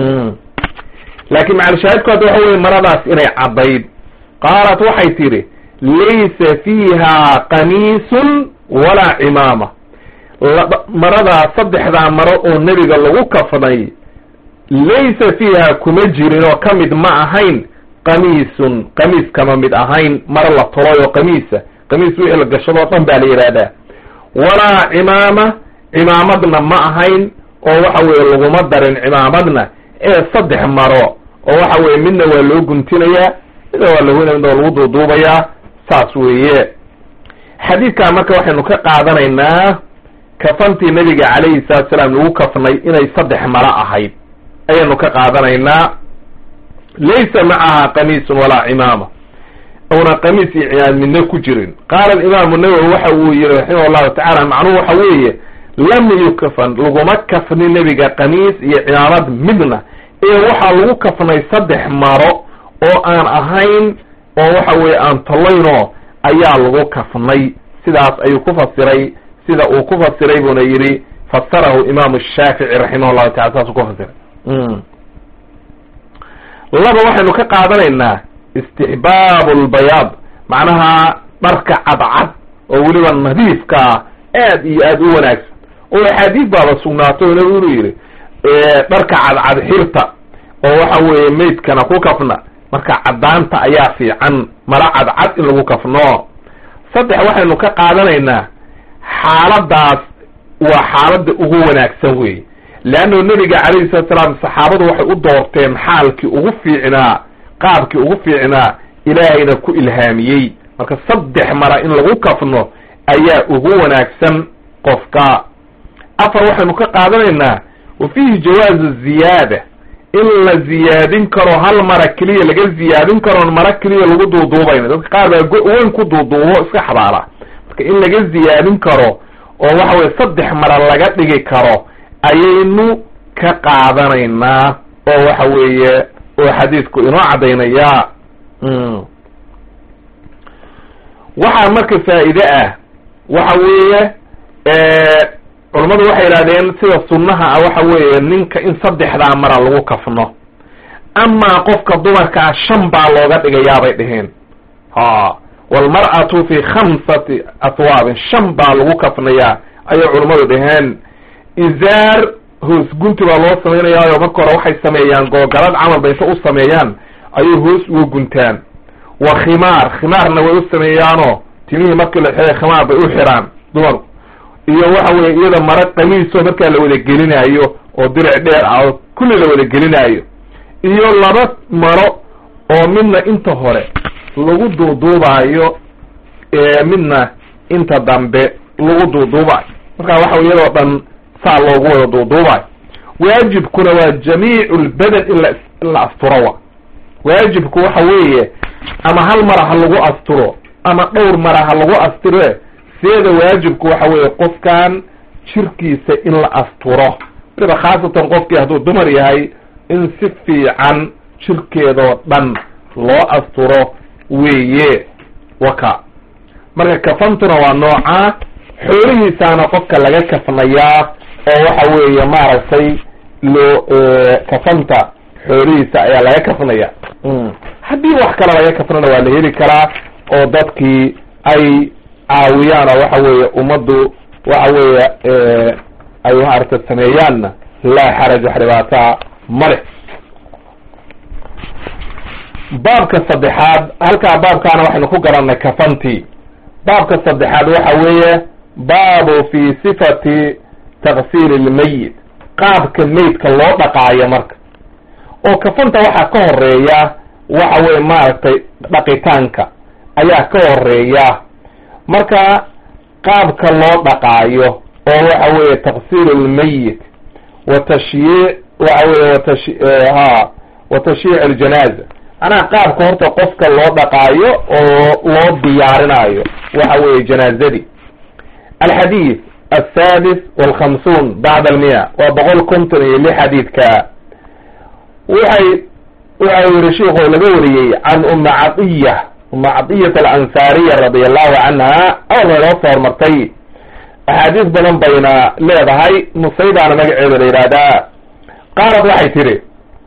laakiin macalshaahidku hadda waxa weye maradaas inay caddayd. qaalat waxay tidhi laysa fiiha qamiisun walaa cimaama. maradaa saddexdaa maro oo nebiga lagu kafnay laysa fiiha kuma jirin oo ka mid ma ahayn qamiisun, qamiis kama mid ahayn, maro la tolay oo qamiisa. qamiis wixii la gashadoo dhan baa la yidhaahdaa. walaa cimaama, cimaamadna ma ahayn oo waxa weye laguma darin cimaamadna, ee saddex maro oo waxa weye midna waa loo guntinayaa, midna waa lagu midna waa lagu duuduubayaa, saas weeye. xadiidkaa marka waxaynu ka qaadanaynaa kafantii nabiga calayhi salatu salaam lagu kafnay inay saddex maro ahayd ayaynu ka qaadanaynaa. laysa macaha qamiisun walaa cimaama, una qamiis iyo cimaamad midna ku jirin. qaala alimaamu nawowi waxa uu yihi raximah llahu tacaala, macnuhu waxa weeye lam yukafan, laguma kafni nebiga qamiis iyo cimaamad midna, ee waxaa lagu kafnay saddex maro oo aan ahayn oo waxa weye aan tolaynoo ayaa lagu kafnay. sidaas ayuu ku fasiray, sida uu ku fasiray buuna yidhi fasarahu imaamu shaafici raximah llahu tacala, saasuu ku fasiray. laba waxaynu ka qaadanaynaa istixbaabu lbayaad, macnaha dharka cadcad oo weliba nadiifkaa aad iyo aad u wanaagsan, oo axaadiis baaba sugnaato o nabigu inu yidhi dharka cadcad xirta oo waxa weeye maydkana ku kafna, marka caddaanta ayaa fiican mara cadcad in lagu kafno. saddex waxaynu ka qaadanaynaa xaaladaas waa xaaladda ugu wanaagsan weeye, leanno nebiga calayhi salatu salaam saxaabadu waxay u doorteen xaalkii ugu fiicnaa, qaabkii ugu fiicnaa, ilaahayna ku ilhaamiyey. marka saddex mara in lagu kafno ayaa ugu wanaagsan qofka. afar waxaynu ka qaadanaynaa wa fiihi jawaazu ziyaada, in la ziyaadin karo hal mara keliya laga ziyaadin karoon mara keliya lagu duuduubayna. dadka qaar baa go-weyn ku duuduubo iska xabaala, marka in laga ziyaadin karo oo waxa weye saddex mara laga dhigi karo ayaynu ka qaadanaynaa oo waxa weeye oo xadiidku inoo caddaynayaa. waxaa marka faa'iide ah waxa weeye culammadu waxay yidhahdeen sida sunnaha ah waxa weeye ninka in saddexdaa mara lagu kafno, amaa qofka dumarkaa shan baa looga dhigayaa bay dheheen. ha walmar'atu fi khamsati aswaabin, shan baa lagu kafnayaa ayay culammadu dheheen. izaar hoos gunti baa loo samaynayaa, marka hore waxay sameeyaan googalad camal bay inta u sameeyaan ayay hoos uga guntaan. wa khimaar, khimaarna way u sameeyaanoo timihii markii la xiray khimaar bay u xiraan dumarku. iyo waxa weye iyada mara qamiisoo markaa la wada gelinaayo oo diric dheer ah oo kulli la wada gelinaayo. iyo laba maro oo midna inta hore lagu duuduubaayo, midna inta dambe lagu duuduubaayo. marka waxa iyadoo dhan saa loogu wada duuduubaayo. waajibkuna waa jamiicu lbadan in la in la asturo wa waajibku waxa weeye ama hal mara ha lagu asturo ama dhowr mara ha lagu astire. seeda waajibku waxa weeye qofkan jirkiisa in la asturo, waliba khaasatan qofkii hadduu dumar yahay in si fiican jirkeedoo dhan loo asturo weeye. waka marka kafantuna waa noocaa, xoolihiisaana qofka laga kafnayaa oo waxa weeye maaragtay loo kafanta xoolihiisa ayaa laga kafnaya. haddii wax kale laga kafnana waa la heli karaa oo dadkii ay caawiyaan oo waxa weeye ummaddu waxa weeye ay maaragta sameeyaanna laa xaraj wax dhibaataa male. baabka saddexaad, halkaa baabkaana waxaynu ku garannay kafantii. baabka saddexaad waxa weeye baabu fi sifati taksiili lmayit, qaabka meydka loo dhaqaayo marka. oo kafanta waxaa ka horeeya waxa weye maaragtay dhaqitaanka ayaa ka horeeya, marka qaabka loo dhaqaayo oo waxa weeye taksiil lmayit wa tashyiic waxa weye watash ha wa tashyiic aljanaaza, macnaha qaabka horta qofka loo dhaqaayo oo loo diyaarinayo waxa weeye janaazadii. alxadiid السادس والخمسون بعد المئة وبقول كنتم لي حديثك وحي وحي رشيخه لقوري عن أم عطية أم عطية الأنصارية رضي الله عنها أو غير أصهر مرتين أحاديث بلن بين ليضا هاي مصيبة على مقعد الإرادة. قالت وحي تري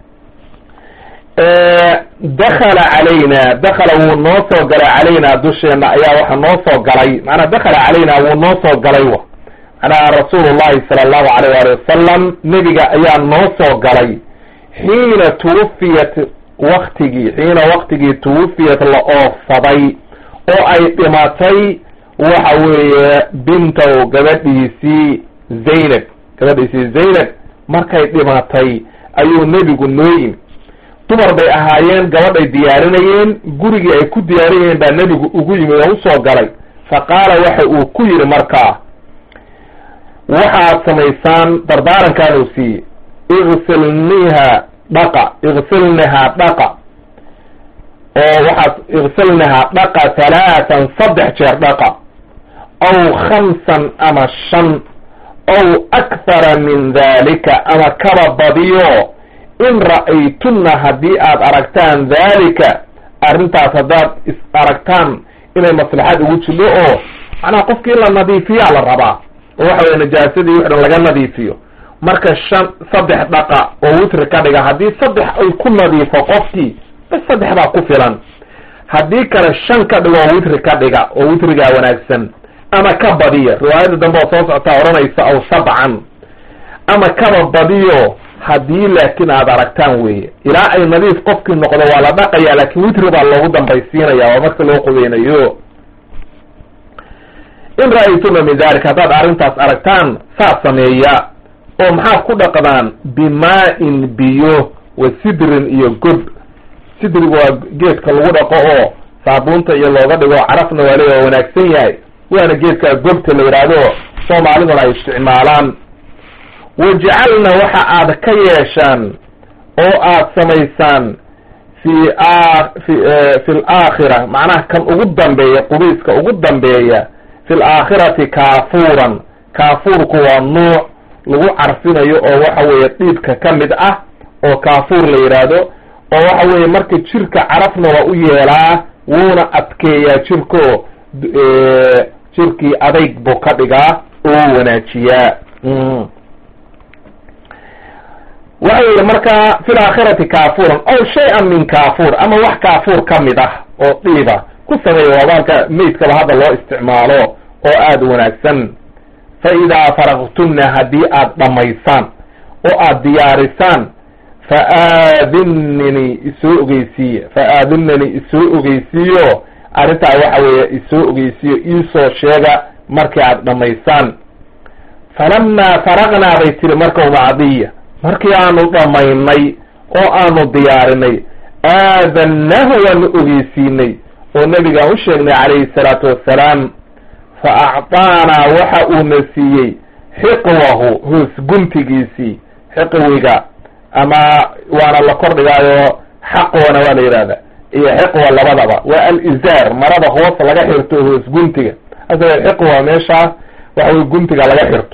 اه دخل علينا دخل ونوصو قلي علينا دوشينا يا وحا نوصو قلي معنا دخل علينا ونوصو قليوه أنا رسول الله صلى الله عليه وسلم نبي أيام نوصو قلي حين توفيت وقتي حين وقتي توفيت الله صدي أو أي إماتي وحوي بنته قبدي سي زينب قبدي سي زينب مركي إماتي أيو نبي قنوين تمر بي أهايين قبدي ديارينيين قرقي أي كو ديارينيين با نبي قوي موصو قلي فقال وحي كوير مركا waxaad samaysaan dardaarankaanu siiye igsilniha dhaqa igsilniha dhaqa oo waxaad igsilniha dhaqa halaatan saddex jeer dhaqa aw khamsan ama shan aw akthara min dhalika ama kaba badiyo in ra'aytunna haddii aad aragtaan dhalika arrintaas haddaad is aragtaan inay maslaxad ugu jidho oo macnaha qofkii la nadiifiyaa la rabaa waxa weeye najaasadii wix dhan laga nadiifiyo, marka shan saddex dhaqa oo witri ka dhiga. haddii saddex ay ku nadiifo qofkii bas saddex baa ku filan, haddii kale shan ka dhigo oo witri ka dhiga oo witrigaa wanaagsan ama ka badiya. riwaayada dambe oo soo socotaa odhanaysa aw sabcan ama kaba badiyo haddii laakiin aad aragtaan weeye ilaa ay nadiif qofkii noqdo waa la dhaqaya, laakiin witri baa loogu dambaysiinaya waa marka loo qudeynayo. in ra'aytuna min dalika haddaad arrintaas aragtaan saas sameeya oo maxaad ku dhaqdaan bimaa-in biyo wa sidrin iyo gob. sidrigu waa geedka lagu dhaqo oo saabuunta iyo looga dhigo carafna waa leeya waa wanaagsan yahay, waana geedka gobta la yidhaahdo soomaaliduna ay isticmaalaan. wajcalna waxa aad ka yeeshaan oo aad samaysaan fi fi fi laakhira macnaha kan ugu dambeeya qubayska ugu dambeeya fi laakhirati kaafuuran. kaafuurku waa nuuc lagu carfinayo oo waxa weeye dhiibka ka mid ah oo kaafuur la yidhaahdo, oo waxa weeye marka jirka carafna waa u yeelaa wuuna adkeeyaa jirko jirkii adayg buu ka dhigaa oo wanaajiyaa. waxa yidhi marka fi laakhirati kaafuuran aw shay-an min kaafuur ama wax kaafuur ka mid ah oo dhiiba ku sameeya waabaalka meydkaba hadda loo isticmaalo oo aada wanaagsan. fa idaa faraqtunna haddii aad dhammaysaan oo aad diyaarisaan fa aadinnini isoo ogeysiiye fa aadinnani isoo ogeysiiyo arrintaa waxa weeye isoo ogeysiiyo iisoo sheega markii aad dhammaysaan. falamaa faraqnaa bay tiri marka umacdiya markii aanu dhammaynay oo aanu diyaarinay aadannahu waanu ogeysiinay oo nabigaan u sheegnay calayhi salaatu wassalaam. fa acطaanaa waxa uuna siiyey xiqwahu hoos guntigiisii. xiqwiga ama waana la kordhigaayo xaqwana waa la yidhahda iyo xiqwa labadaba waa alizaar marada hoos laga xirto hoos guntiga. asaga xiqwa meeshaas waxa wey guntiga laga xirto.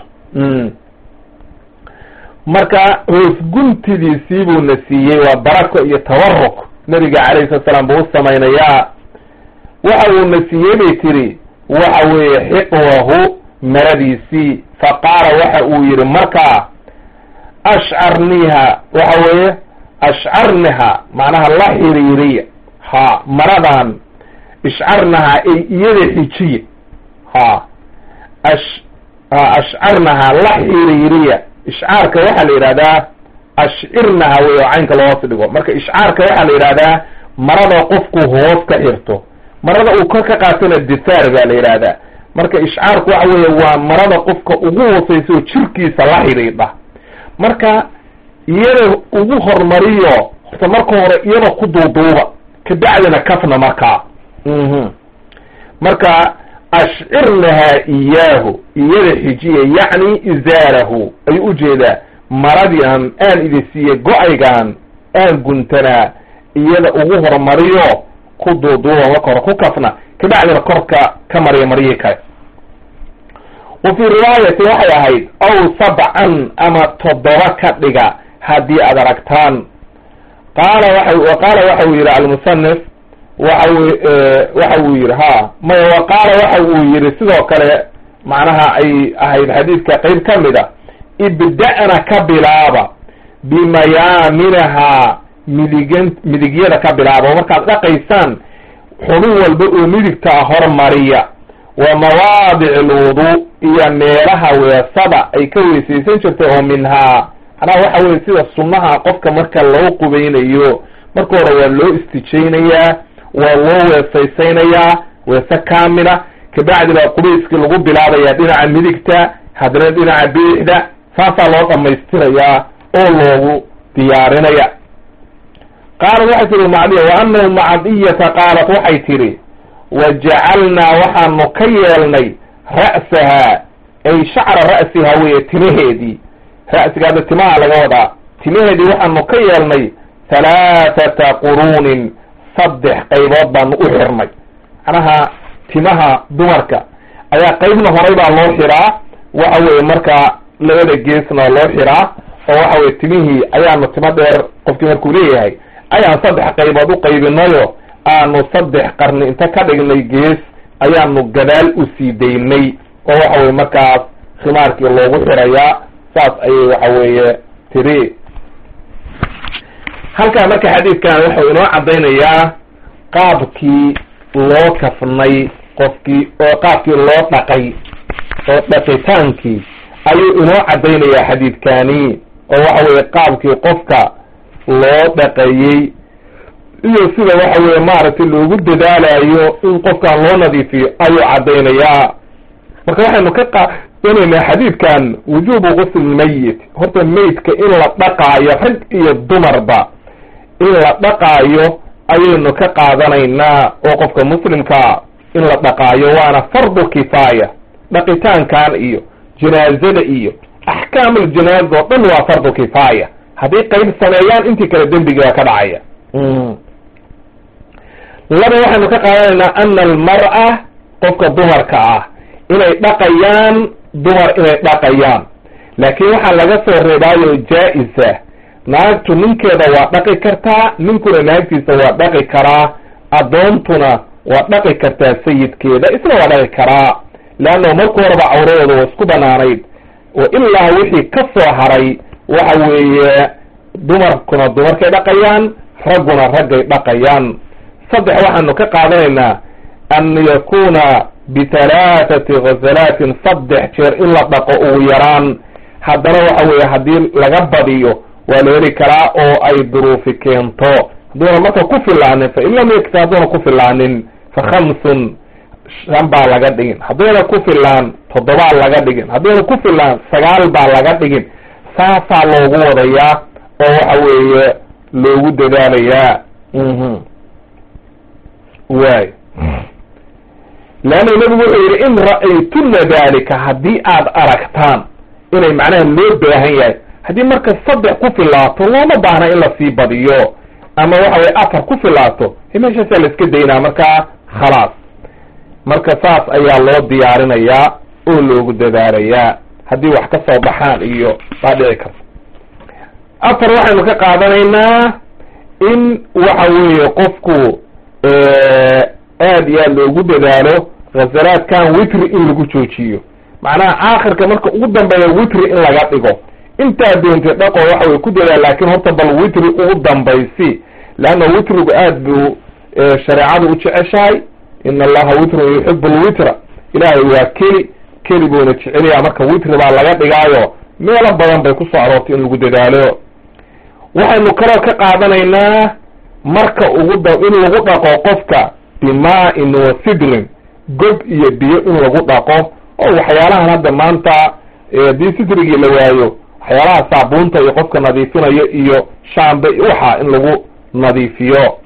marka hoos guntidiisii buuna siiyey waa barako iyo tawaruk nabiga calayhi salatu salaam buu u samaynayaa. waxa uuna siiyey bay tiri waxa weeye xiqwahu maradiisii. faqaala waxa uu yihi markaa ashcarniha waxa weeye ashcarniha macnaha la xiriiriya ha maradan ishcarnaha ay iyada xijiya ha ash ashcarnaha la xiriiriya. ishcaarka waxaa la yidhahdaa ashcirnaha wey oo caynka loo hoos dhigo. marka ishcaarka waxaa la yidhahdaa marada qofku hoos ka xirto, marada uu kor ka qaatona disaar baa la yidhaahdaa. marka ishcaarku waxa weeye waa marada qofka ugu hooseysa oo jirkiisa la xidhiidha. marka iyada ugu hormariyo horta marka hore iyada ku duuduuba, kabacdina kafna markaa mhm marka ashcirnahaa iyaahu, iyada xijiya yacni izaarahu ayuu ujeedaa, maradii aan aan idin siiye go-aygaan aan guntanaa iyada ugu hormariyo ku duuduuba marka hore ku kafna, kabacdina korka ka mariya maryi kale. wa fii riwaayati waxay ahayd aw sabcan ama toddoba ka dhiga haddii aad aragtaan. qaala waa qaala waxa uu yihi almusanif waxa waxa uu yihi ha maya wa qaala waxa uu yihi sidoo kale macnaha ay ahayd xadiidka qayb ka mid a, ibda'na ka bilaaba bimayaaminahaa midigan midigyada ka bilaaba, markaad dhaqaysaan xubin walba oo midigta ah hormariya, wa mawaadic alwudu iyo meelaha weesada ay ka weysaysan jirtay oo minhaa anaa waxa weye sida sunnaha qofka marka loo qubaynayo marka hore waa loo istijaynayaa, waa loo weesaysaynayaa weese kaamila, kabacdi baa qubayskii lagu bilaabaya dhinaca midigta, haddana dhinaca bidixda, saasaa loo dhamaystirayaa oo loogu diyaarinaya. qaalat waxay tihi macdiya wa anahu macdiyata qaalat waxay tihi wajacalnaa waxaanu ka yeelnay ra'sahaa ay shacra ra'sihaa weye timaheedii, ra'siga hadda timaha laga wadaa, timaheedii waxaanu ka yeelnay halaathata quruunin saddex qaybood baanu u xirnay. macnaha timaha dumarka ayaa qaybna horay baa loo xiraa, waxa weye markaa labada geesna loo xiraa, oo waxa weye timihii ayaanu timo dheer qofkii markuu leeyahay ayaan saddex qaybood u qaybinayo aanu saddex qarni inta ka dhignay gees ayaanu gadaal u sii daynay, oo waxa weye markaas khimaarkii loogu xirayaa. saas ayay waxa weeye tiri. halkaa marka xadiidkan wuxuu inoo caddaynayaa qaabkii loo kafnay qofkii oo qaabkii loo dhaqay oo dhaqitaankii ayuu inoo caddaynayaa xadiidkani, oo waxa weye qaabkii qofka loo dhaqayey iyo sida waxa weye maaragtay loogu dadaalayo in qofkaan loo nadiifiyo ayuu caddaynayaa. marka waxaynu ka qaadanaynaa xadiidkan wujuubu ghusl mayit, horta maydka in la dhaqaayo rag iyo dumarba in la dhaqaayo ayaynu ka qaadanaynaa, oo qofka muslimkaa in la dhaqaayo waana fardu kifaaya. dhaqitaankan iyo janaazada iyo axkaamul janaaza oo dhan waa fardu kifaaya, haddii qayb sameeyaan intii kale dembiga ka dhacaya. laba waxaynu ka qaadanaynaa ana almar'a qofka dumarka ah inay dhaqayaan dumar inay dhaqayaan, laakiin waxaa laga soo reebaayo jaa-isa, naagtu ninkeeda waa dhaqi kartaa, ninkuna naagtiisa waa dhaqi karaa, addoontuna waa dhaqi kartaa sayidkeeda, isna waa dhaqi karaa, leanna marka horeba cawradooda waa isku banaanayd, oo ilaa wixii ka soo haray waxa weeye dumarkuna dumarkay dhaqayaan, ragguna raggay dhaqayaan. saddex waxaanu ka qaadanaynaa an yakuna bihalaathati ghasalaatin, saddex jeer in la dhaqo ugu yaraan, haddana waxa weeye haddii laga badiyo waa la heli karaa oo ay duruufi keento. hadduuna marka ku filaanin fa in lam yakfi, hadduuna ku filaanin fa khamsun shan baa laga dhigin, hadduuna ku filaan toddobaa laga dhigin, hadduuna ku filaan sagaal baa laga dhigin. saasaa loogu wadayaa oo waxa weeye loogu dadaalayaa. mhm waay leanna nabigu wuxuu yidhi in ra'aytuna dalika, haddii aad aragtaan inay macnaha loo baahan yahay, haddii marka saddex ku filaato looma baahna in lasii badiyo, ama waxa weye afar ku filaato meeshaasaa la iska daynaa markaa khalaas. marka saas ayaa loo diyaarinayaa oo loogu dadaalayaa, haddii wax ka soo baxaan iyo baa dhici karta. afar waxaynu ka qaadanaynaa in waxa weeye qofku aad iyo aad loogu dadaalo ghasalaadkan witri in lagu joojiyo, macnaha aakhirka marka ugu dambeeya witri in laga dhigo. intaa doontay dhaqo waxa way ku dadaal, laakiin horta bal witri ugu dambaysi, leanna witrigu aad buu shareecadu u jeceshahay. ina allaha witrun yuxibu lwitra, ilaahay waa keli keli buuna jecelyaa, marka witri baa laga dhigaayo meelo badan bay kusoo aroortay in lagu dadaalo. waxaynu kaloo ka qaadanaynaa marka ugu da in lagu dhaqo qofka bimaa-in wa sidrin gob iyo biyo in lagu dhaqo oo waxyaalahan hadda maanta haddii sidrigii la waayo waxyaalaha saabuunta iyo qofka nadiifinayo iyo shaambe waxa in lagu nadiifiyo.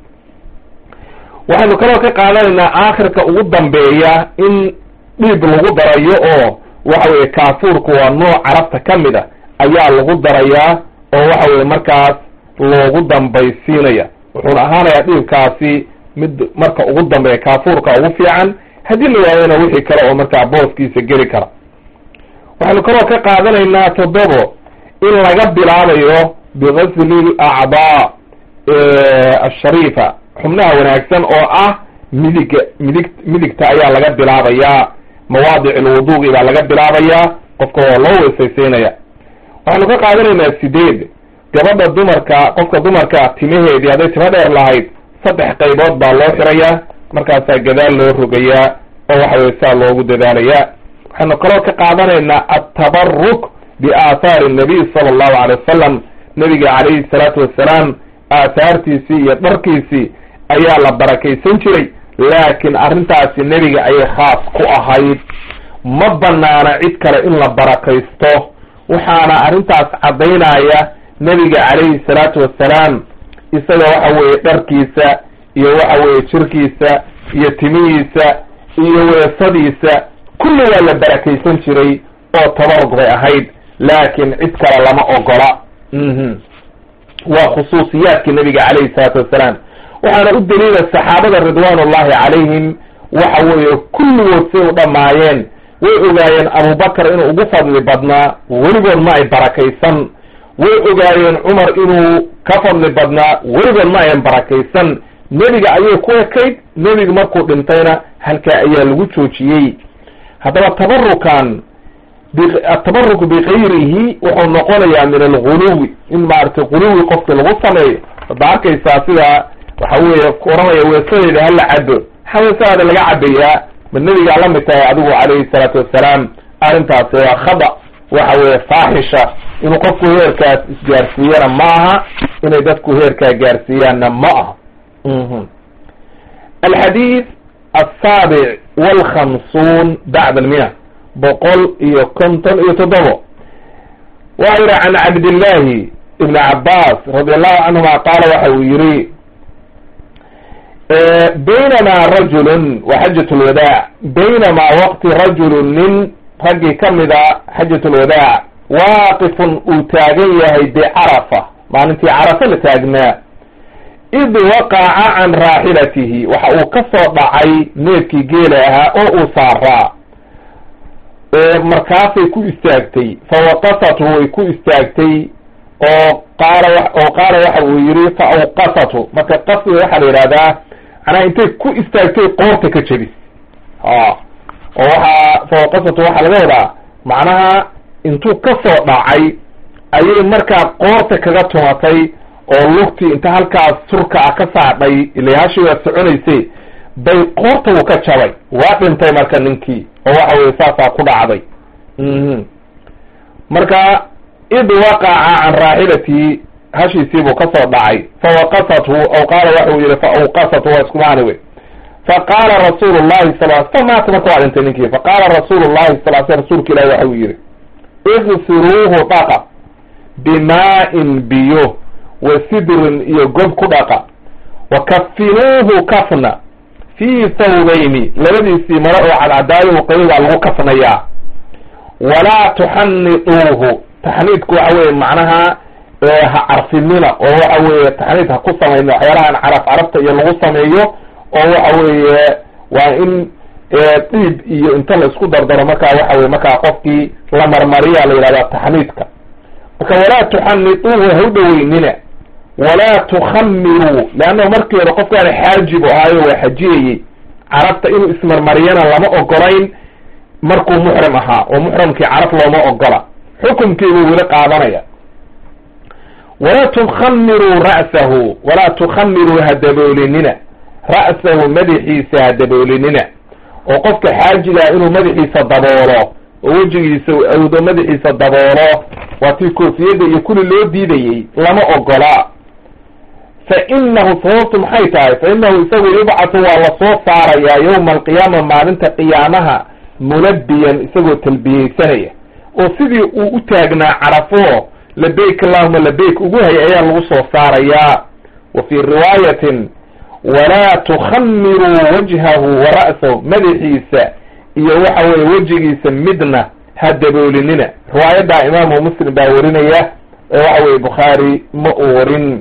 waxaynu kaloo ka qaadanaynaa aakhirka ugu dambeeya in dhiib lagu darayo oo waxa weye kaafuurku waa nooc carabta ka mid a ayaa lagu darayaa oo waxa weye markaas loogu dambaysiinaya, wuxuuna ahaanayaa dhiibkaasi mid marka ugu dambeeya kaafuurka ugu fiican, haddii la waayona wixii kale oo markaa booskiisa geli kara. waxaynu kaloo ka qaadanaynaa toddobo in laga bilaabayo bigasli acdaa ashariifa, xubnaha wanaagsan oo ah midiga midig midigta ayaa laga bilaabayaa, mawaadic alwuduugi baa laga bilaabayaa, qofka waa loo weesaysaynaya. waxaynu ka qaadanaynaa sideed gabadha dumarka qofka dumarka timaheedii hadday timo dheer lahayd saddex qaybood baa loo xirayaa, markaasaa gadaal loo rogayaa oo waxa weye saa loogu dadaalayaa. waxaynu kaloo ka qaadanaynaa atabaruk biaathaari nabiy sala allahu alay wasalam, nabiga calayhi salaatu wassalaam aathaartiisii iyo dharkiisii ayaa la barakaysan jiray, laakiin arrintaasi nebiga ayay khaas ku ahayd, ma banaana cid kale in la barakaysto. waxaana arrintaas caddaynaya nebiga calayhi salaatu wassalaam isaga waxa weeye dharkiisa iyo waxa weeye jirkiisa iyo timihiisa iyo weesadiisa kulli waa la barakaysan jiray oo tabaruk bay ahayd, laakiin cid kale lama ogola. mhm waa khusuusiyaadkii nebiga calayhi salaatu wassalaam. waxaana u daliila saxaabada ridwaan ullahi calayhim waxa weeye kulligood say u dhammaayeen way ogaayeen abubakar inuu ugu fadli badnaa, weligood ma ay barakaysan. way ogaayeen cumar inuu ka fadli badnaa, weligood ma ayan barakaysan. nebiga ayay ku ekayd, nebiga markuu dhintayna halkaa ayaa lagu joojiyey. haddaba tabarukan atabaruku bikayrihi wuxuu noqonayaa min alguluwi, in maaragtay guluwi qofki lagu sameeyo. hadda arkaysaa sida waxa weeye ku oranaya weesadeeda hala cabo, maxaa weesadaada laga cabayaa? ma nebigaa la mid tahay adigu calayhi salaatu wassalaam? arrintaasi waa khada, waxa weeye faaxisha. inuu qofku heerkaas isgaarsiiyana ma aha, inay dadku heerkaa gaarsiiyaanna ma aha. alxadiid asaabic walkhamsuun bacda almia, boqol iyo konton iyo toddobo. waa yidhi can cabdillahi ibni cabbaas radi allahu canhuma qaala waxa uu yihi baynamaa rajulun wa xajat lwadaac, baynamaa waqti rajulun nin raggii ka mida xajat lwadaac waaqifun uu taagan yahay bicarafa, maalintii carafa la taagnaa, id waqaca can raaxilatihi, waxa uu ka soo dhacay neefkii geela ahaa oo uu saaraa, markaasay ku istaagtay, fawaqasatu way ku istaagtay oo qaala oo qaala waxa uu yihi fa awqasatu, marka qasdiga waxaa la yidhahdaa manaa intay ku istaagtay qoorta ka jebis. a oo waxaa fawaqasatu waxaa laga wadaa macnaha intuu ka soo dhacay ayay markaa qoorta kaga tumatay oo lugtii inta halkaas surka ah ka saadhay ila hashi waa soconaysay bay qoorta uu ka jabay, waa dhintay marka ninkii oo waxa weye saasaa ku dhacday. marka id waqaca can raaxilatihi, hashiisiibuu ka soo dhacay, fawaqasathu aw qaala waxuu yihi fa awqasathu waa isku macni wey. faqaala rasuulu llahi sal famaata marka waa dhintay ninkii, faqaala rasuulu llahi sal sl rasuulka ilahi waxa uu yihi igsiruuhu dhaqa bimaa-in biyo wa sidrin iyo gob ku dhaqa, wa kafinuuhu kafna fii thawbayni, labadiisii maro oo cadcadaayo qaydaa lagu kafnayaa, walaa tuxanituuhu, taxniidku waxa weye macnaha ha carfinina oo waxa weeye taxniid ha ku samayna waxyaalahan caraf carabta iyo lagu sameeyo oo waxa weeye waa in dhiib iyo inta la isku dardaro markaa waxa weye markaa qofkii la marmariya la yidhahdaa taxniidka. marka walaa tuxanituuhu ha u dhaweynina, walaa tukhamiruu, leanna markii hore qofkaan xaajib ahaayo waa xajiyayey, carabta inuu ismarmariyana lama ogolayn markuu muxrim ahaa, oo muxrimkii carab looma ogola, xukumkiibuu weli qaadanaya. walaa tukhamiruu ra'sahu, walaa tukhamiruu ha daboolinina ra'sahu, madaxiisa ha daboolinina, oo qofka xaajigaa inuu madaxiisa daboolo oo wejigiisa awdo madaxiisa daboolo waa tii koofiyadda iyo kulli loo diidayey, lama ogola. fainahu sababtu maxay tahay fainahu isagu yubcatu waa lasoo saarayaa yawma alqiyaama maalinta qiyaamaha mulabiyan isagoo talbiyeysanaya oo sidii uu u taagnaa carafo labayk allahuma labayk ugu hayay ayaa lagu soo saarayaa. wa fii riwaayatin walaa tukhamiruu wajhahu wa ra'sahu, madaxiisa iyo waxa weye wejigiisa midna ha daboolinina. riwaayaddaa imaamu muslim baa warinaya ee waxa weye bukhaari ma uu warin.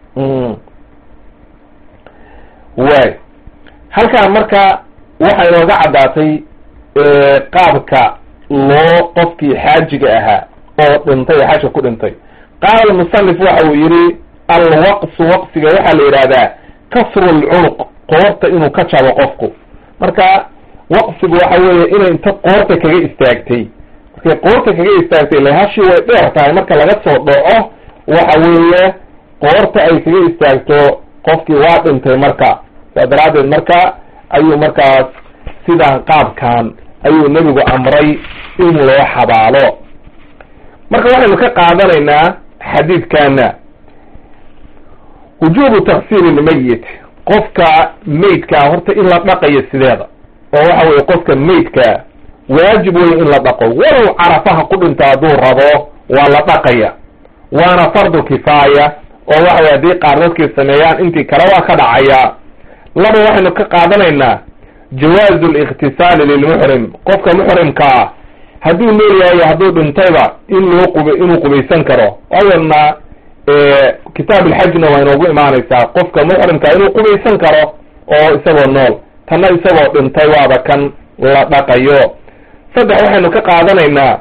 waay halkaan marka waxay inooga caddaatay qaabka loo qofkii xaajiga ahaa oo dhintay oo xajka ku dhintay. qaala almusanif waxa uu yihi alwaqsu waqsiga waxaa la yidhahdaa kasru lcunuq, qoorta inuu ka jabo qofku. marka waqsigu waxa weeye inay inta qoorta kaga istaagtay, markay qoorta kaga istaagtay le hashi way dheer tahay, marka laga soo dhaco waxa weeye qoorta ay kaga istaagto qofkii waa dhintay. marka saa daraaddeed marka ayuu markaas sidaan qaabkan ayuu nebigu amray in loo xabaalo. marka waxaynu ka qaadanaynaa xadiidkana wujubu taksiiri lmayit, qofka maydkaa horta in la dhaqayo sideeda, oo waxa weye qofka maydkaa waajib wey in la dhaqo, walow carafaha ku dhinta hadduu rabo waa la dhaqaya, waana fardu kifaaya oo waxa weye haddii qaar dadkii sameeyaan intii kale waa ka dhacaya. laba waxaynu ka qaadanaynaa jawaazu likhtisaali lilmuxrim, qofka muxrimkaa hadduu nool yahay hadduu dhintayba in loo qub inuu qubaysan karo. ayana kitaab alxajna waa inoogu imaanaysaa qofka muxrimkaa inuu qubaysan karo oo isagoo nool, tanna isagoo dhintay waaba kan la dhaqayo. saddex waxaynu ka qaadanaynaa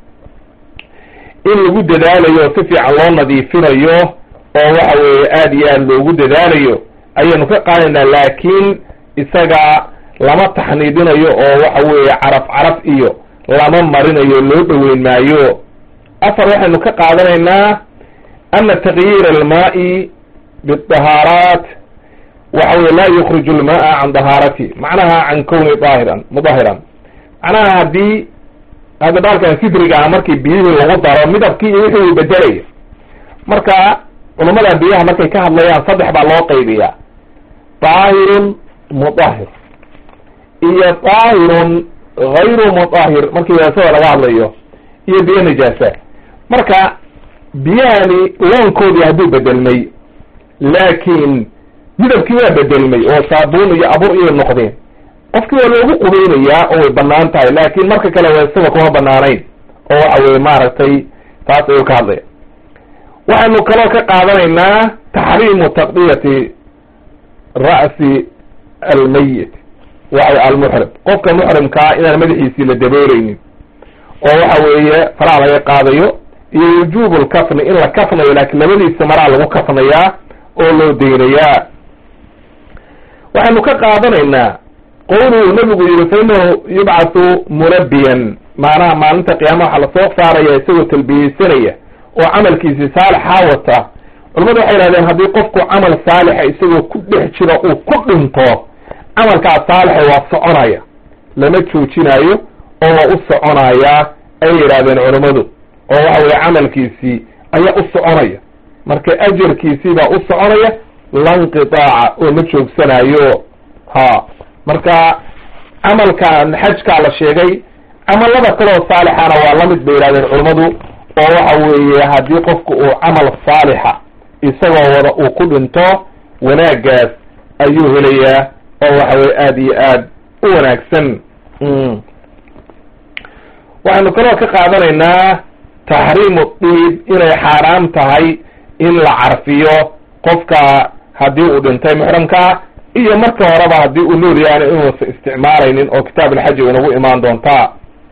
in lagu dadaalayo si fiican loo nadiifinayo oo waxa weeye aad iyo aad loogu dadaalayo ayaynu ka qaadanaynaa, laakiin isaga lama taxniidinayo oo waxa weeye caraf caraf iyo lama marinayo, loo dhoweyn maayo. afar waxaynu ka qaadanaynaa ana takyiir almaai bidahaaraat waxa weye laa yukriju lmaa can dahaarati, macnaha can kowni daahiran mudahiran. macnaha haddii hadda baalkan sidrigaa markii biyihii lagu daro midabkii iyo wixii bedelaya. marka culamada biyaha markay ka hadlayaan saddex baa loo qaybiyaa, daahirun mudahir iyo daahirun hayru mudahir markii weesada laga hadlayo, iyo biyo nijaasa. marka biyahani loonkoodii hadduu bedelmay laakiin midabkii waa bedelmay oo saabuun iyo abur iyo noqdeen, qofkii waa loogu qubeynayaa oo way banaan tahay, laakiin marka kale weesada kuma banaanayn oo waxa weye maaragtay taas ayuu ka hadlaya. waxaynu kaloo ka qaadanaynaa taxriimu taqdiyati ra'si almayit waxa almuxrim, qofka muxrimkaa inaan madaxiisii la dabooleynin oo waxa weeye faraha laga qaadayo, iyo wujubu lkafni in la kafnayo laakiin labadiisa maraa lagu kafnayaa oo loo deynayaa. waxaynu ka qaadanaynaa qowluhu nabigu yihi fainahu yubcathu mulabiyan, macnaha maalinta qiyaamaha waxaa lasoo saaraya isagoo talbiyeysanaya oo camalkiisi saalixaa wata. culamadu waxay yihahdeen haddii qofku camal saalixa isagoo ku dhex jiro uu ku dhinto, camalkaas saalixa waa soconaya, lama joojinayo oo waa u soconaya ayay yidhahdeen culammadu, oo waxa weye camalkiisii ayaa u soconaya, marka ajarkiisii baa u soconaya lanqitaaca oo ma joogsanayo. ha marka camalkan xajkaa la sheegay, camalada kaloo saalixana waa lamid bay yihahdeen culammadu, oo waxa weeye haddii qofku uu camal saalixa isagoo wada uu ku dhinto wanaagaas ayuu helayaa oo waxa weye aad iyo aad u wanaagsan. waxaynu kaloo ka qaadanaynaa taxriimu diib, inay xaaraam tahay in la carfiyo qofka haddii uu dhintay muxrimkaa, iyo marka horeba haddii uu nool yaana inuusan isticmaalaynin oo kitaab alxaji inagu imaan doontaa.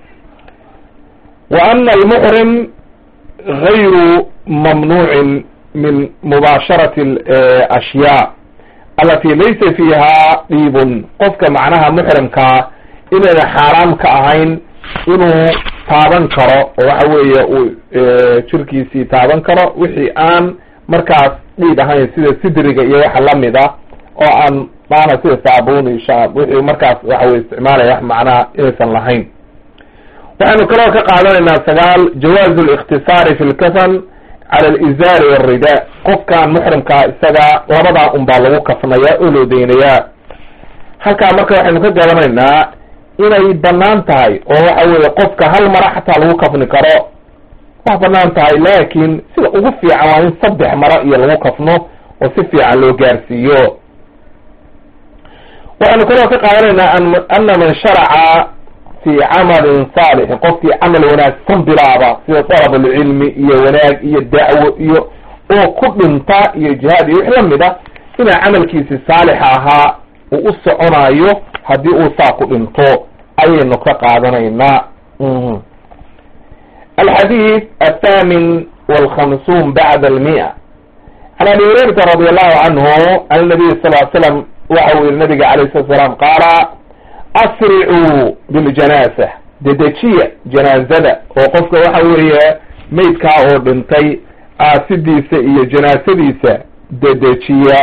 wa ana almuxrim gayru mamnuucin min mubaasharati ashyaa alati laysa fiiha diibun, qofka macnaha muxrimkaa inayna xaaraam ka ahayn inuu taaban karo oo waxa weeye uu jirkiisii taaban karo wixii aan markaas dhiib ahayn sida sidriga iyo waxa lamid ah oo aan maana sida saabuun iyo shaab wixii markaas waxa weye isticmaalaya macnaha inaysan lahayn. waxaynu kaloo ka qaadanaynaa sagaal jawaazu likhtisaari fi lkafan cala alizaari walridaa qofkaan muxrimkaa isaga labadaa un baa lagu kafnayaa oo loo deynayaa. halkaa marka waxaynu ka garanaynaa inay banaan tahay oo waxa weeye qofka hal mara xataa lagu kafni karo waa banaan tahay, laakin sida ugu fiican waa in saddex mara iyo lagu kafno oo si fiican loo gaarsiiyo. waxaynu kaloo ka qaadanaynaa ana man sharaca fi camalin saalixin qofkii camal wanaagsan bilaaba sida talab alcilmi iyo wanaag iyo dacwo iyo oo ku dhinta iyo jihaad iyo wix lamid a inaa camalkiisi saalixa ahaa uu u soconayo haddii uu saa ku dhinto ayaynu ka qaadanaynaa. alxadiid athamin walkhamsuun bacda almia can abi hurayrata radi allahu canhu an nabiy sal l slam waxa uu yihi nabiga alayh salatu salaam qaala asricuu biljanaasa dedejiya janaazada oo qofka waxa weeye maydkaa oo dhintay aasidiisa iyo janaasadiisa dedejiya.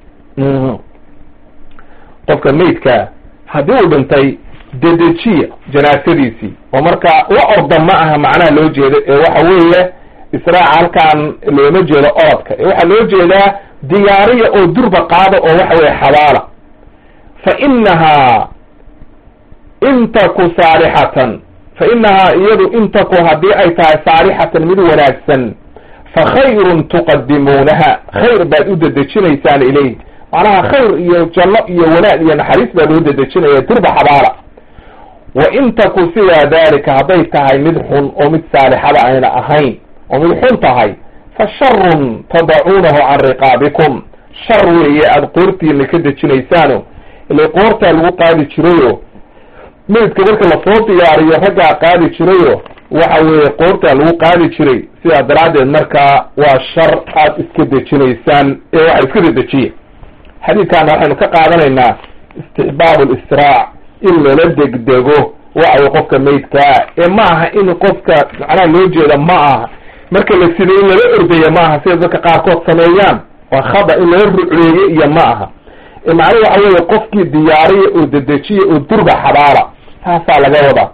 qofka maydkaa haddii uu dhintay dedejiya janaasadiisii oo marka la orda ma aha macnaha loo jeedo ee waxa weeye israaca halkaan looma jeedo orodka ee waxaa loo jeedaa diyaariya oo durba qaada oo waxa weye xabaala. fa inahaa intaku saalixatan fa inahaa iyadu intaku haddii ay tahay saalixatan mid wanaagsan fa khayrun tuqadimuunaha khayr baad u dedejinaysaan ilayh macnaha khayr iyo janno iyo wanaag iyo naxariis baa loo dedejinaya durba xabaala. wa in taku sidaa dalika hadday tahay mid xun oo mid saalixada ayna ahayn oo mid xun tahay fa sharun tadacuunahu can riqaabikum shar weeye aada qoortiina ka dejinaysaano ile qoortaa lagu qaadi jirayo maydka marka lasoo diyaariyo raggaa qaadi jirayo waxa weeye qoortaa lagu qaadi jiray sidaa daraaddeed markaa waa shar aada iska dejinaysaan ee waxa iska dedejiya. xadiidkaana waxaynu ka qaadanaynaa istixbaab lisraac in lala degdego waxawey qofka maydkaa ee ma aha in qofka macnaha loo jeeda ma aha marka la siday in lala ordayo ma aha sida dadka qaarkood sameeyaan waa khada in lala rucleeyo iyo ma aha macnuhu waxa weeye qofkii diyaariya oo dedejiya oo durba xabaala taasaa laga wadaa.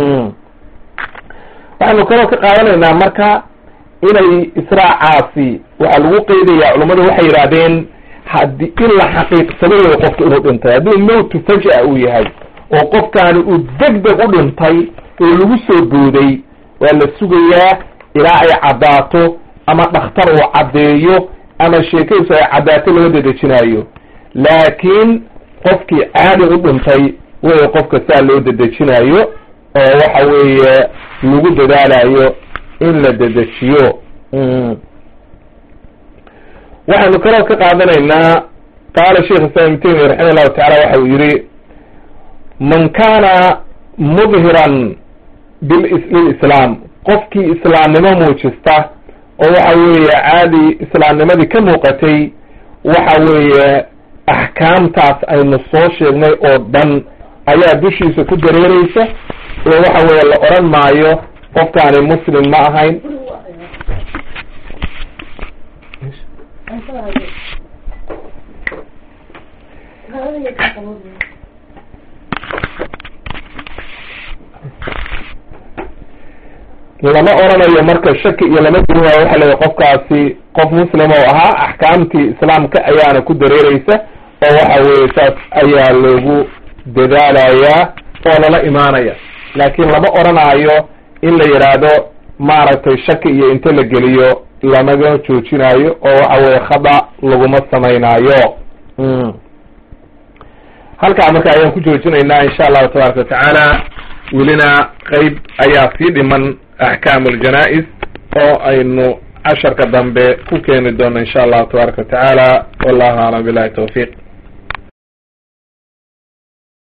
waxaynu kaloo ka qaadanaynaa marka inay israacaasi waxaa lagu qeydaya culummadu waxay yidhahdeen hadi in la xaqiiqsado wey qofka inuu dhintay haddii mowtu fajaa uu yahay oo qofkaani uu degdeg u dhintay oo lagu soo booday waa la sugayaa ilaa ay caddaato ama dhakhtar uu caddeeyo ama sheekadiisu ay caddaato laga dedejinaayo. laakiin qofkii caadi u dhintay wey qofka saa loo dedejinaayo oo waxa weeye lagu dadaalayo in la dedejiyo. waxaynu kaloo ka qaadanaynaa qaala sheikh islam ibn taymiya raximah llahu tacala waxa uu yihi man kana mudhiran lilislaam qofkii islaamnimo muujista oo waxa weeye caadi islaamnimadii ka muuqatay waxa weeye axkaamtaas aynu soo sheegnay oo dhan ayaa dushiisa ku dareereysa oo waxa weeye la oran maayo qofkaani muslim ma ahayn. lama oranayo marka shaki iyo lama duwaayo waxa leeyahay qofkaasi qof muslim oo ahaa axkaamtii islaamka ayaana ku dareereysa oo waxa weeye saas ayaa loogu dadaalayaa oo lala imaanaya. laakiin lama oranayo in la yidhaahdo maaragtay shaki iyo inta la geliyo lamaga joojinayo oo waxa weeye khada laguma samaynayo. halkaa marka ayaan ku joojinaynaa insha allahu tabaaraka watacaala. welina qeyb ayaa sii dhiman axkaam aljanaa-is oo aynu casharka dambe ku keeni doono insha allahu tabaaraka watacaala. wallahu aclam billahi tawfiiq.